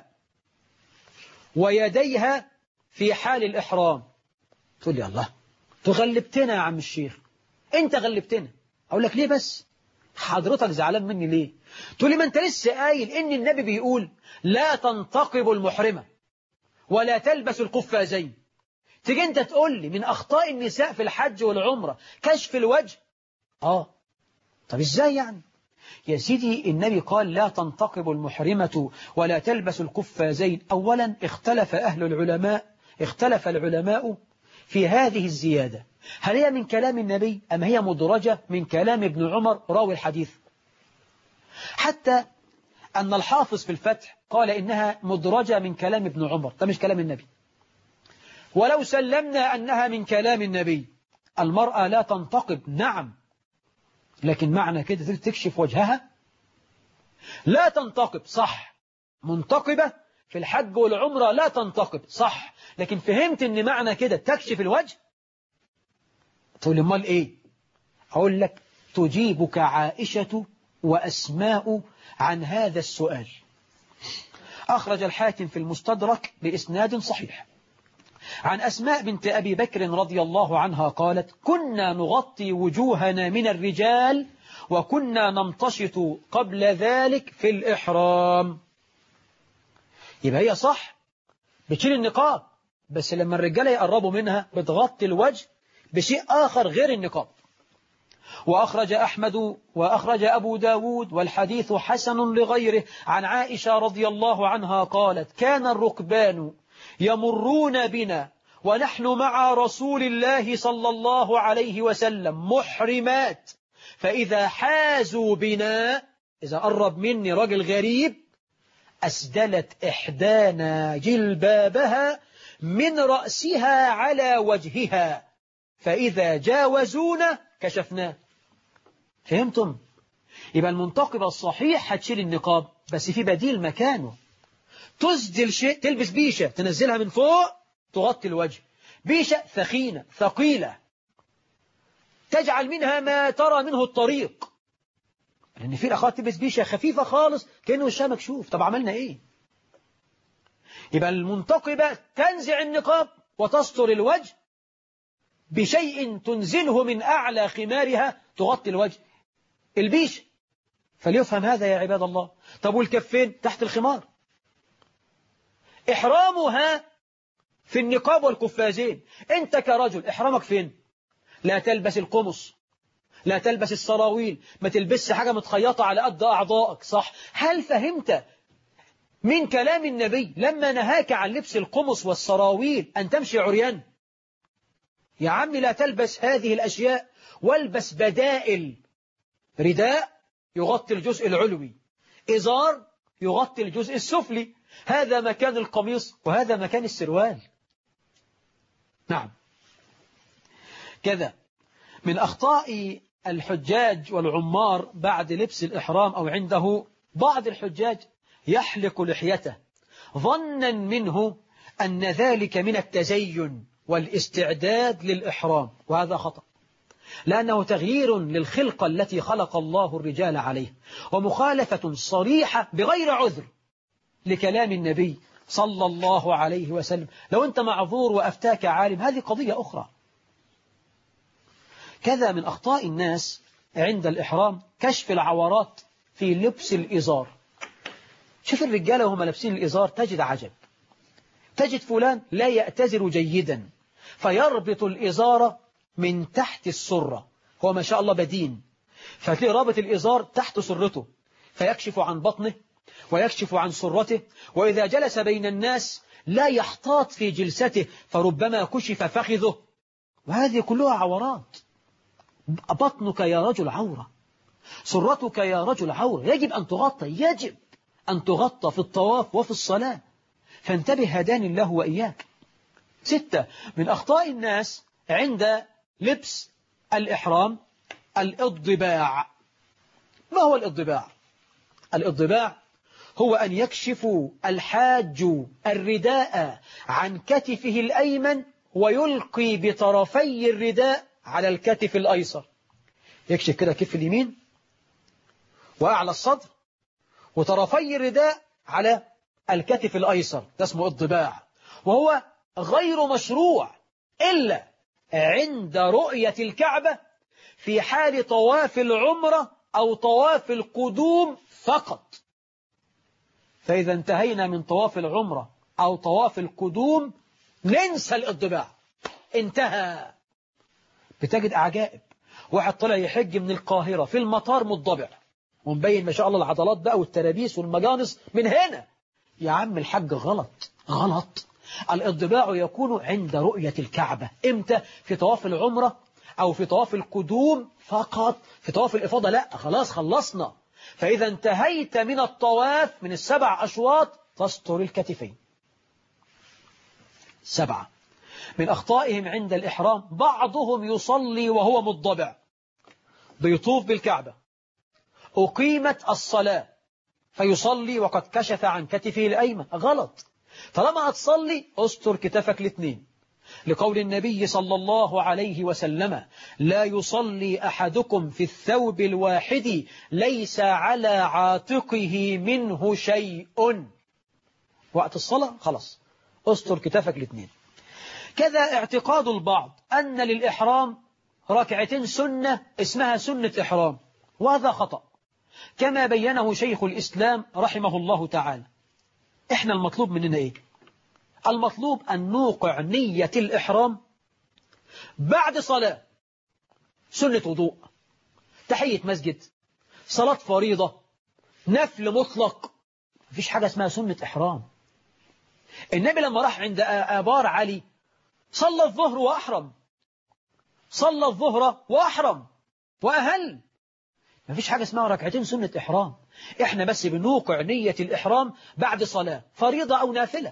ويديها في حال الإحرام. تقول لي الله تغلبتنا يا عم الشيخ، أنت غلبتنا. أقول لك ليه بس؟ حضرتك زعلان مني ليه؟ تقول لي ما أنت لسه قايل إن النبي بيقول لا تنتقب المحرمة ولا تلبس القفازين. تيجي أنت تقول لي من أخطاء النساء في الحج والعمرة كشف الوجه؟ طب إزاي يعني؟ يا سيدي النبي قال لا تنتقب المحرمة ولا تلبس القفازين. أولا اختلف العلماء في هذه الزيادة، هل هي من كلام النبي أم هي مدرجة من كلام ابن عمر راوي الحديث؟ حتى أن الحافظ في الفتح قال إنها مدرجة من كلام ابن عمر، ده مش كلام النبي. ولو سلمنا أنها من كلام النبي، المرأة لا تنتقب نعم، لكن معنى كده تكشف وجهها؟ لا تنتقب صح، منتقبة في الحج والعمرة لا تنتقب صح، لكن فهمت ان معنى كده تكشف الوجه؟ تقول لي امال ايه؟ اقول لك تجيبك عائشة وأسماء عن هذا السؤال. أخرج الحاكم في المستدرك بإسناد صحيح عن أسماء بنت أبي بكر رضي الله عنها قالت كنا نغطي وجوهنا من الرجال وكنا نمتشط قبل ذلك في الإحرام. يبقى هي صح بتشيل النقاب، بس لما الرجال يقربوا منها بتغطي الوجه بشيء آخر غير النقاب. وأخرج أحمد وأخرج أبو داود والحديث حسن لغيره عن عائشة رضي الله عنها قالت كان الركبان يمرون بنا ونحن مع رسول الله صلى الله عليه وسلم محرمات، فإذا حازوا بنا، إذا قرب مني راجل غريب، أسدلت إحدانا جلبابها من رأسها على وجهها، فإذا جاوزونا كشفناه. فهمتم؟ يبقى المنتقبة الصحيح هتشيل النقاب، بس في بديل مكانه. تسدل شيء، تلبس بيشة تنزلها من فوق تغطي الوجه، بيشة ثخينة ثقيلة تجعل منها ما ترى منه الطريق، لأن في الأخوات تلبس بيشة خفيفة خالص كأنه وشها مكشوف. طب عملنا إيه؟ يبقى المنتقبة تنزع النقاب وتستر الوجه بشيء تنزله من أعلى خمارها تغطي الوجه، البيشة. فليفهم هذا يا عباد الله. طب والكفين تحت الخمار. إحرامها في النقاب والكفازين. أنت كرجل إحرامك فين؟ لا تلبس القمص، لا تلبس السراويل، ما تلبس حاجة متخيطة على قد أعضائك، صح؟ هل فهمت من كلام النبي لما نهاك عن لبس القمص والسراويل أن تمشي عريان؟ يا عم لا تلبس هذه الأشياء، والبس بدائل. رداء يغطي الجزء العلوي، إزار يغطي الجزء السفلي، هذا مكان القميص وهذا مكان السروال. نعم. كذا من أخطاء الحجاج والعمار بعد لبس الإحرام أو عنده، بعض الحجاج يحلق لحيته ظنا منه أن ذلك من التزين والاستعداد للإحرام، وهذا خطأ، لأنه تغيير للخلقة التي خلق الله الرجال عليه، ومخالفة صريحة بغير عذر لكلام النبي صلى الله عليه وسلم. لو أنت معذور وأفتاك عالم هذه قضية أخرى. كذا من أخطاء الناس عند الإحرام كشف العورات في لبس الإزار. شوف الرجالة وهم لابسين الإزار تجد عجب، تجد فلان لا يأتزر جيدا فيربط الإزار من تحت السرة، هو ما شاء الله بدين، فتلاقي رابط الإزار تحت سرته فيكشف عن بطنه ويكشف عن سرته، وإذا جلس بين الناس لا يحتاط في جلسته فربما كشف فخذه، وهذه كلها عورات. بطنك يا رجل عورة، سرتك يا رجل عورة، يجب أن تغطى، يجب أن تغطى في الطواف وفي الصلاة، فانتبه هداني الله وإياك. 6 من أخطاء الناس عند لبس الإحرام الإضباع. ما هو الإضباع؟ الإضباع هو أن يكشف الحاج الرداء عن كتفه الأيمن ويلقي بطرفي الرداء على الكتف الأيسر، يكشف كده كف اليمين وأعلى الصدر، وطرفي الرداء على الكتف الأيسر، ده اسمه الضباع، وهو غير مشروع إلا عند رؤية الكعبة في حال طواف العمرة أو طواف القدوم فقط. فإذا انتهينا من طواف العمرة أو طواف القدوم ننسى الضباع، انتهى. بتجد أعجائب، واحد طلع يحج من القاهرة في المطار متضبع ومبين ما شاء الله العضلات بقى والترابيس والمجانس من هنا. يا عم الحج غلط غلط. الانضباع يكون عند رؤية الكعبة. امتى؟ في طواف العمرة أو في طواف القدوم فقط. في طواف الإفاضة لا، خلاص خلصنا. فإذا انتهيت من الطواف من السبع أشواط تستر الكتفين. 7 من أخطائهم عند الإحرام بعضهم يصلي وهو مضبع، بيطوف بالكعبة، أقيمت الصلاة فيصلي وقد كشف عن كتفه الأيمن. غلط. طالما هتصلي أستر كتفك الاثنين، لقول النبي صلى الله عليه وسلم: لا يصلي أحدكم في الثوب الواحد ليس على عاتقه منه شيء. وقت الصلاة خلاص أستر كتفك الاثنين. كذا اعتقاد البعض أن للإحرام ركعتين سنة اسمها سنة إحرام، وهذا خطأ كما بينه شيخ الإسلام رحمه الله تعالى. إحنا المطلوب مننا إيه؟ المطلوب أن نوقع نية الإحرام بعد صلاة، سنة وضوء، تحية مسجد، صلاة فريضة، نفل مطلق. مفيش حاجة اسمها سنة إحرام. النبي لما راح عند آبار علي صلى الظهر وأحرم، صلى الظهر وأحرم وأهل. مفيش حاجة اسمها ركعتين سنة إحرام. إحنا بس بنوقع نية الإحرام بعد صلاة فريضة أو نافلة.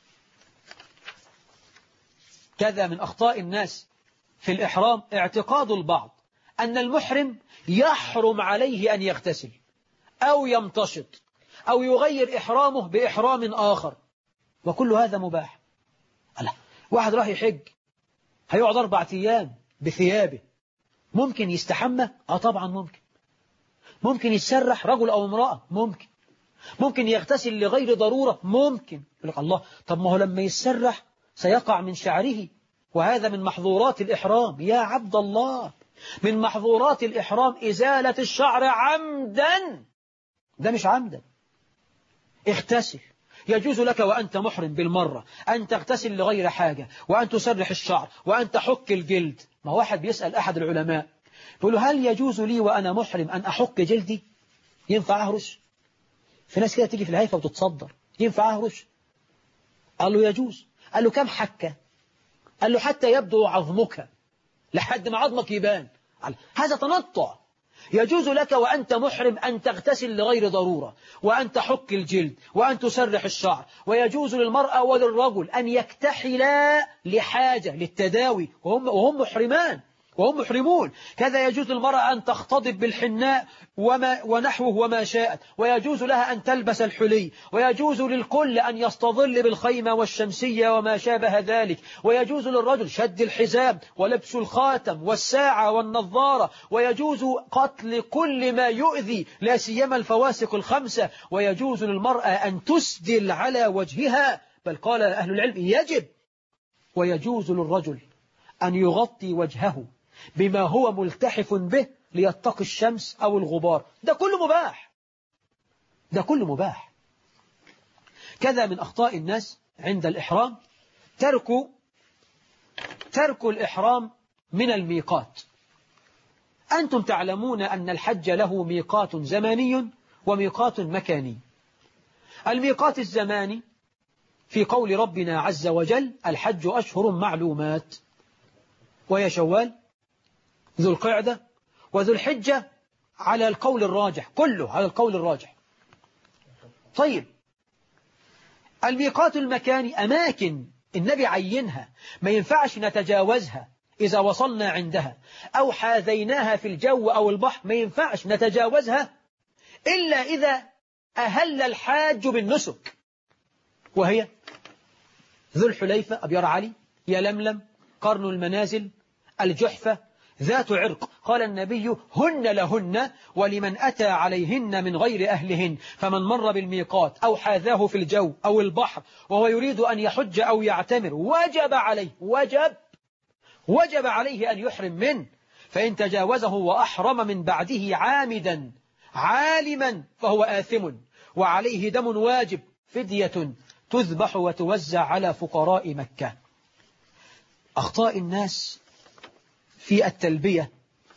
كذا من أخطاء الناس في الإحرام اعتقاد البعض أن المحرم يحرم عليه أن يغتسل أو يمتشط أو يغير إحرامه بإحرام آخر، وكل هذا مباح. ألا واحد راح يحج هيقعد 4 أيام بثيابه، ممكن يستحمى؟ طبعا ممكن. ممكن يتسرح رجل أو امرأة؟ ممكن يغتسل لغير ضرورة؟ ممكن. يقول لك الله، طب ما هو لما يتسرح سيقع من شعره، وهذا من محظورات الإحرام. يا عبد الله، من محظورات الإحرام إزالة الشعر عمدا، ده مش عمدا. اغتسل. يجوز لك وأنت محرم بالمرة أن تغتسل لغير حاجة، وأن تسرح الشعر، وأن تحك الجلد. ما واحد بيسأل أحد العلماء يقول له: هل يجوز لي وأنا محرم أن أحك جلدي؟ ينفع أهرش؟ في ناس كده تيجي في الهيفة وتتصدر، ينفع أهرش؟ قال له يجوز. قال له كم حكة؟ قال له حتى يبدو عظمك، لحد ما عظمك يبان. هذا تنطع. يجوز لك وأنت محرم أن تغتسل لغير ضرورة، وأن تحك الجلد، وأن تسرح الشعر، ويجوز للمرأة وللرجل أن يكتحلا لحاجة للتداوي وهم محرمان وهم محرمون. كذا يجوز للمرأة أن تختضب بالحناء ونحوه وما شاءت، ويجوز لها أن تلبس الحلي، ويجوز للكل أن يستظل بالخيمة والشمسية وما شابه ذلك، ويجوز للرجل شد الحزام ولبس الخاتم والساعة والنظارة، ويجوز قتل كل ما يؤذي لا سيما الفواسق ال5، ويجوز للمرأة أن تسدل على وجهها، بل قال أهل العلم يجب. ويجوز للرجل أن يغطي وجهه بما هو ملتحف به ليتقي الشمس أو الغبار. ده كله مباح، ده كله مباح. كذا من أخطاء الناس عند الإحرام ترك الإحرام من الميقات. أنتم تعلمون أن الحج له ميقات زماني وميقات مكاني. الميقات الزماني في قول ربنا عز وجل: الحج أشهر معلومات، وهي شوال، ذو القعدة، وذو الحجة، على القول الراجح، كله على القول الراجح. طيب، الميقات المكاني أماكن النبي عينها ما ينفعش نتجاوزها إذا وصلنا عندها، أو حاذيناها في الجو أو البحر ما ينفعش نتجاوزها إلا إذا أهل الحاج بالنسك، وهي ذو الحليفة، أبيار علي، يلملم، قرن المنازل، الجحفة، ذات عرق. قال النبي هن لهن ولمن أتى عليهن من غير أهلهن، فمن مر بالميقات أو حاذاه في الجو أو البحر وهو يريد أن يحج أو يعتمر وجب عليه أن يحرم منه، فإن تجاوزه وأحرم من بعده عامدا عالما فهو آثم وعليه دم واجب، فدية تذبح وتوزع على فقراء مكة. أخطاء الناس في التلبية،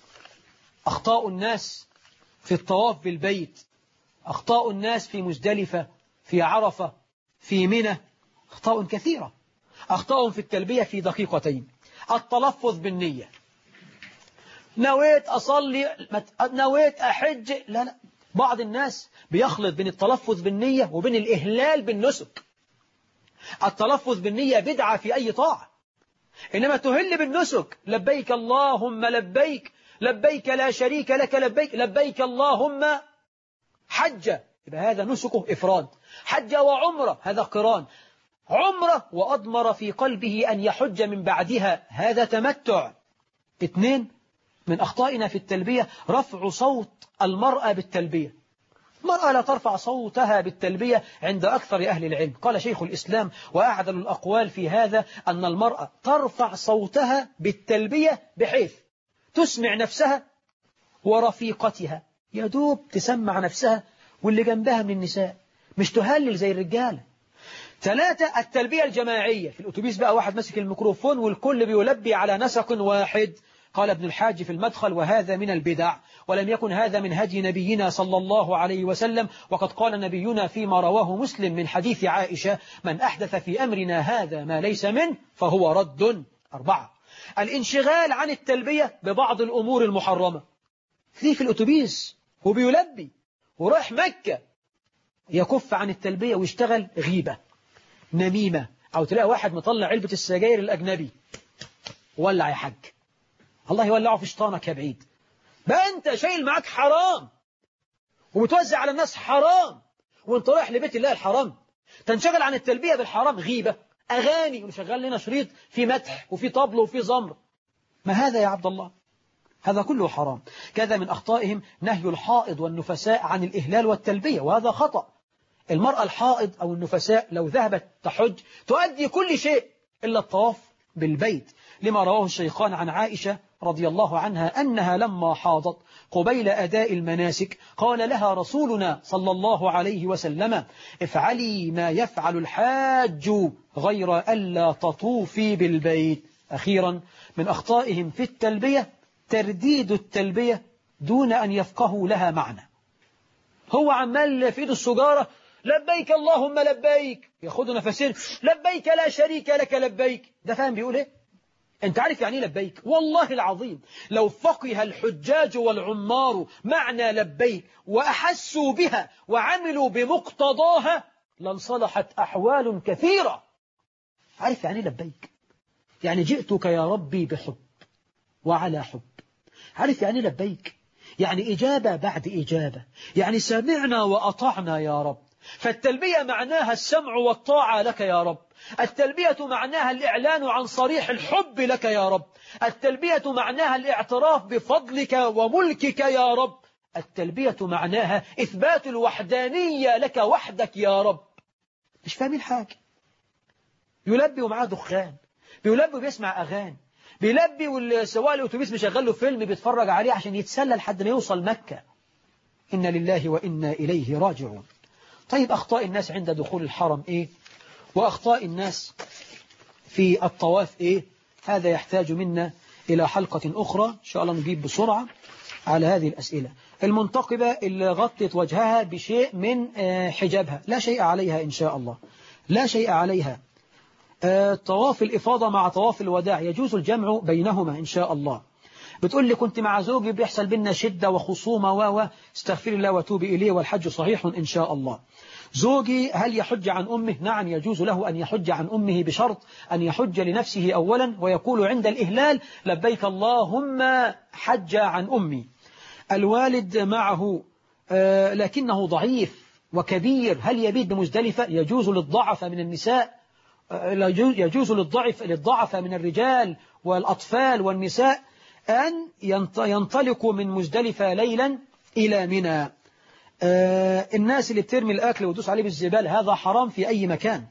أخطاء الناس في الطواف بالبيت، أخطاء الناس في مزدلفة، في عرفة، في منى، أخطاء كثيرة. أخطاء في التلبية في دقيقتين: التلفظ بالنية، نويت أصلي، نويت أحج، لا. بعض الناس بيخلط بين التلفظ بالنية وبين الإهلال بالنسك. التلفظ بالنية بدعة في أي طاعة، إنما تهل بالنسك: لبيك اللهم لبيك، لبيك لا شريك لك لبيك، لبيك اللهم حج، يبقى هذا نسكه إفراد. حج وعمرة هذا قران. عمرة وأضمر في قلبه أن يحج من بعدها هذا تمتع. 2 من أخطائنا في التلبية رفع صوت المرأة بالتلبية. المرأة لا ترفع صوتها بالتلبية عند أكثر أهل العلم. قال شيخ الإسلام وأعدل الأقوال في هذا أن المرأة ترفع صوتها بالتلبية بحيث تسمع نفسها ورفيقتها، يدوب تسمع نفسها واللي جنبها من النساء، مش تهلل زي الرجال. 3 التلبية الجماعية. في الأتوبيس بقى واحد ماسك الميكروفون والكل بيلبي على نسق واحد. قال ابن الحاج في المدخل: وهذا من البدع، ولم يكن هذا من هدي نبينا صلى الله عليه وسلم. وقد قال نبينا فيما رواه مسلم من حديث عائشة: من أحدث في أمرنا هذا ما ليس منه فهو رد. 4 الانشغال عن التلبية ببعض الأمور المحرمة. في الأتوبيس وبيلبي وراح مكة يكف عن التلبية ويشتغل غيبة، نميمة، أو تلاقي واحد مطلع علبة السجاير الأجنبي، ولع يا حاج، الله يولعه في شيطانك يا بعيد. بقى أنت شايل معاك حرام وبتوزع على الناس حرام وانت رايح لبيت الله الحرام. تنشغل عن التلبية بالحرام، غيبة، أغاني، ونشغل لنا شريط في مدح وفي طبل وفي زمر. ما هذا يا عبد الله؟ هذا كله حرام. كذا من أخطائهم نهي الحائض والنفساء عن الإهلال والتلبية، وهذا خطأ. المرأة الحائض أو النفساء لو ذهبت تحج تؤدي كل شيء إلا الطواف بالبيت، لما رواه الشيخان عن عائشة رضي الله عنها أنها لما حاضت قبيل أداء المناسك قال لها رسولنا صلى الله عليه وسلم: افعلي ما يفعل الحاج غير ألا تطوفي بالبيت. أخيرا من أخطائهم في التلبية ترديد التلبية دون أن يفقهوا لها معنى. هو عمال في ايده السجارة: لبيك اللهم لبيك، ياخدوا نفسين: لبيك لا شريك لك لبيك. ده فاهم بيقول ايه؟ انت عارف يعني ايه لبيك؟ والله العظيم لو فقه الحجاج والعمار معنى لبيك وأحسوا بها وعملوا بمقتضاها لانصلحت أحوال كثيرة. عارف يعني لبيك؟ يعني جئتك يا ربي بحب وعلى حب. عارف يعني لبيك؟ يعني إجابة بعد إجابة، يعني سمعنا وأطعنا يا رب. فالتلبية معناها السمع والطاعة لك يا رب. التلبية معناها الإعلان عن صريح الحب لك يا رب. التلبية معناها الاعتراف بفضلك وملكك يا رب. التلبية معناها إثبات الوحدانية لك وحدك يا رب. مش فاهمين حاجة. يلبي ومعاه دخان، بيلبي وبيسمع أغاني، بيلبي والسواق الأتوبيس مشغل له فيلم بيتفرج عليه عشان يتسلى لحد ما يوصل مكة. إنا لله وإنا إليه راجعون. طيب أخطاء الناس عند دخول الحرم إيه؟ وأخطاء الناس في الطواف إيه؟ هذا يحتاج منا إلى حلقة أخرى إن شاء الله نجيب بسرعة على هذه الأسئلة. المنتقبة اللي غطت وجهها بشيء من حجابها لا شيء عليها إن شاء الله، لا شيء عليها. طواف الإفاضة مع طواف الوداع يجوز الجمع بينهما إن شاء الله. بتقول لي كنت مع زوجي بيحصل بينا شدة وخصومة استغفر الله وتوب إليه والحج صحيح إن شاء الله. زوجي هل يحج عن أمه؟ نعم يجوز له أن يحج عن أمه بشرط أن يحج لنفسه أولا ويقول عند الإهلال لبيك اللهم حج عن أمي. الوالد معه لكنه ضعيف وكبير، هل يبيت بمزدلفة؟ يجوز للضعف من النساء، يجوز للضعف من الرجال والأطفال والنساء أن ينطلقوا من مزدلفة ليلا إلى منى. الناس اللي بترمي الأكل وتدوس عليه بالزبال هذا حرام في أي مكان.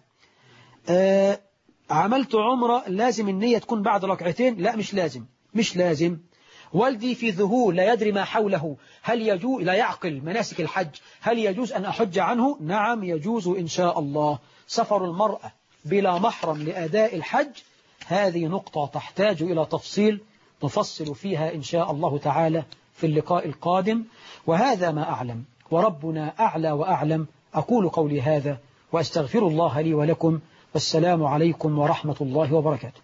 عملت عمرة لازم النية تكون بعد ركعتين؟ لا مش لازم. والدي في ذهول لا يدري ما حوله، هل يجوز؟ لا يعقل مناسك الحج، هل يجوز أن أحج عنه؟ نعم يجوز إن شاء الله. سفر المرأة بلا محرم لأداء الحج هذه نقطة تحتاج إلى تفصيل نفصل فيها إن شاء الله تعالى في اللقاء القادم. وهذا ما أعلم وربنا أعلى وأعلم. أقول قولي هذا وأستغفر الله لي ولكم، والسلام عليكم ورحمة الله وبركاته.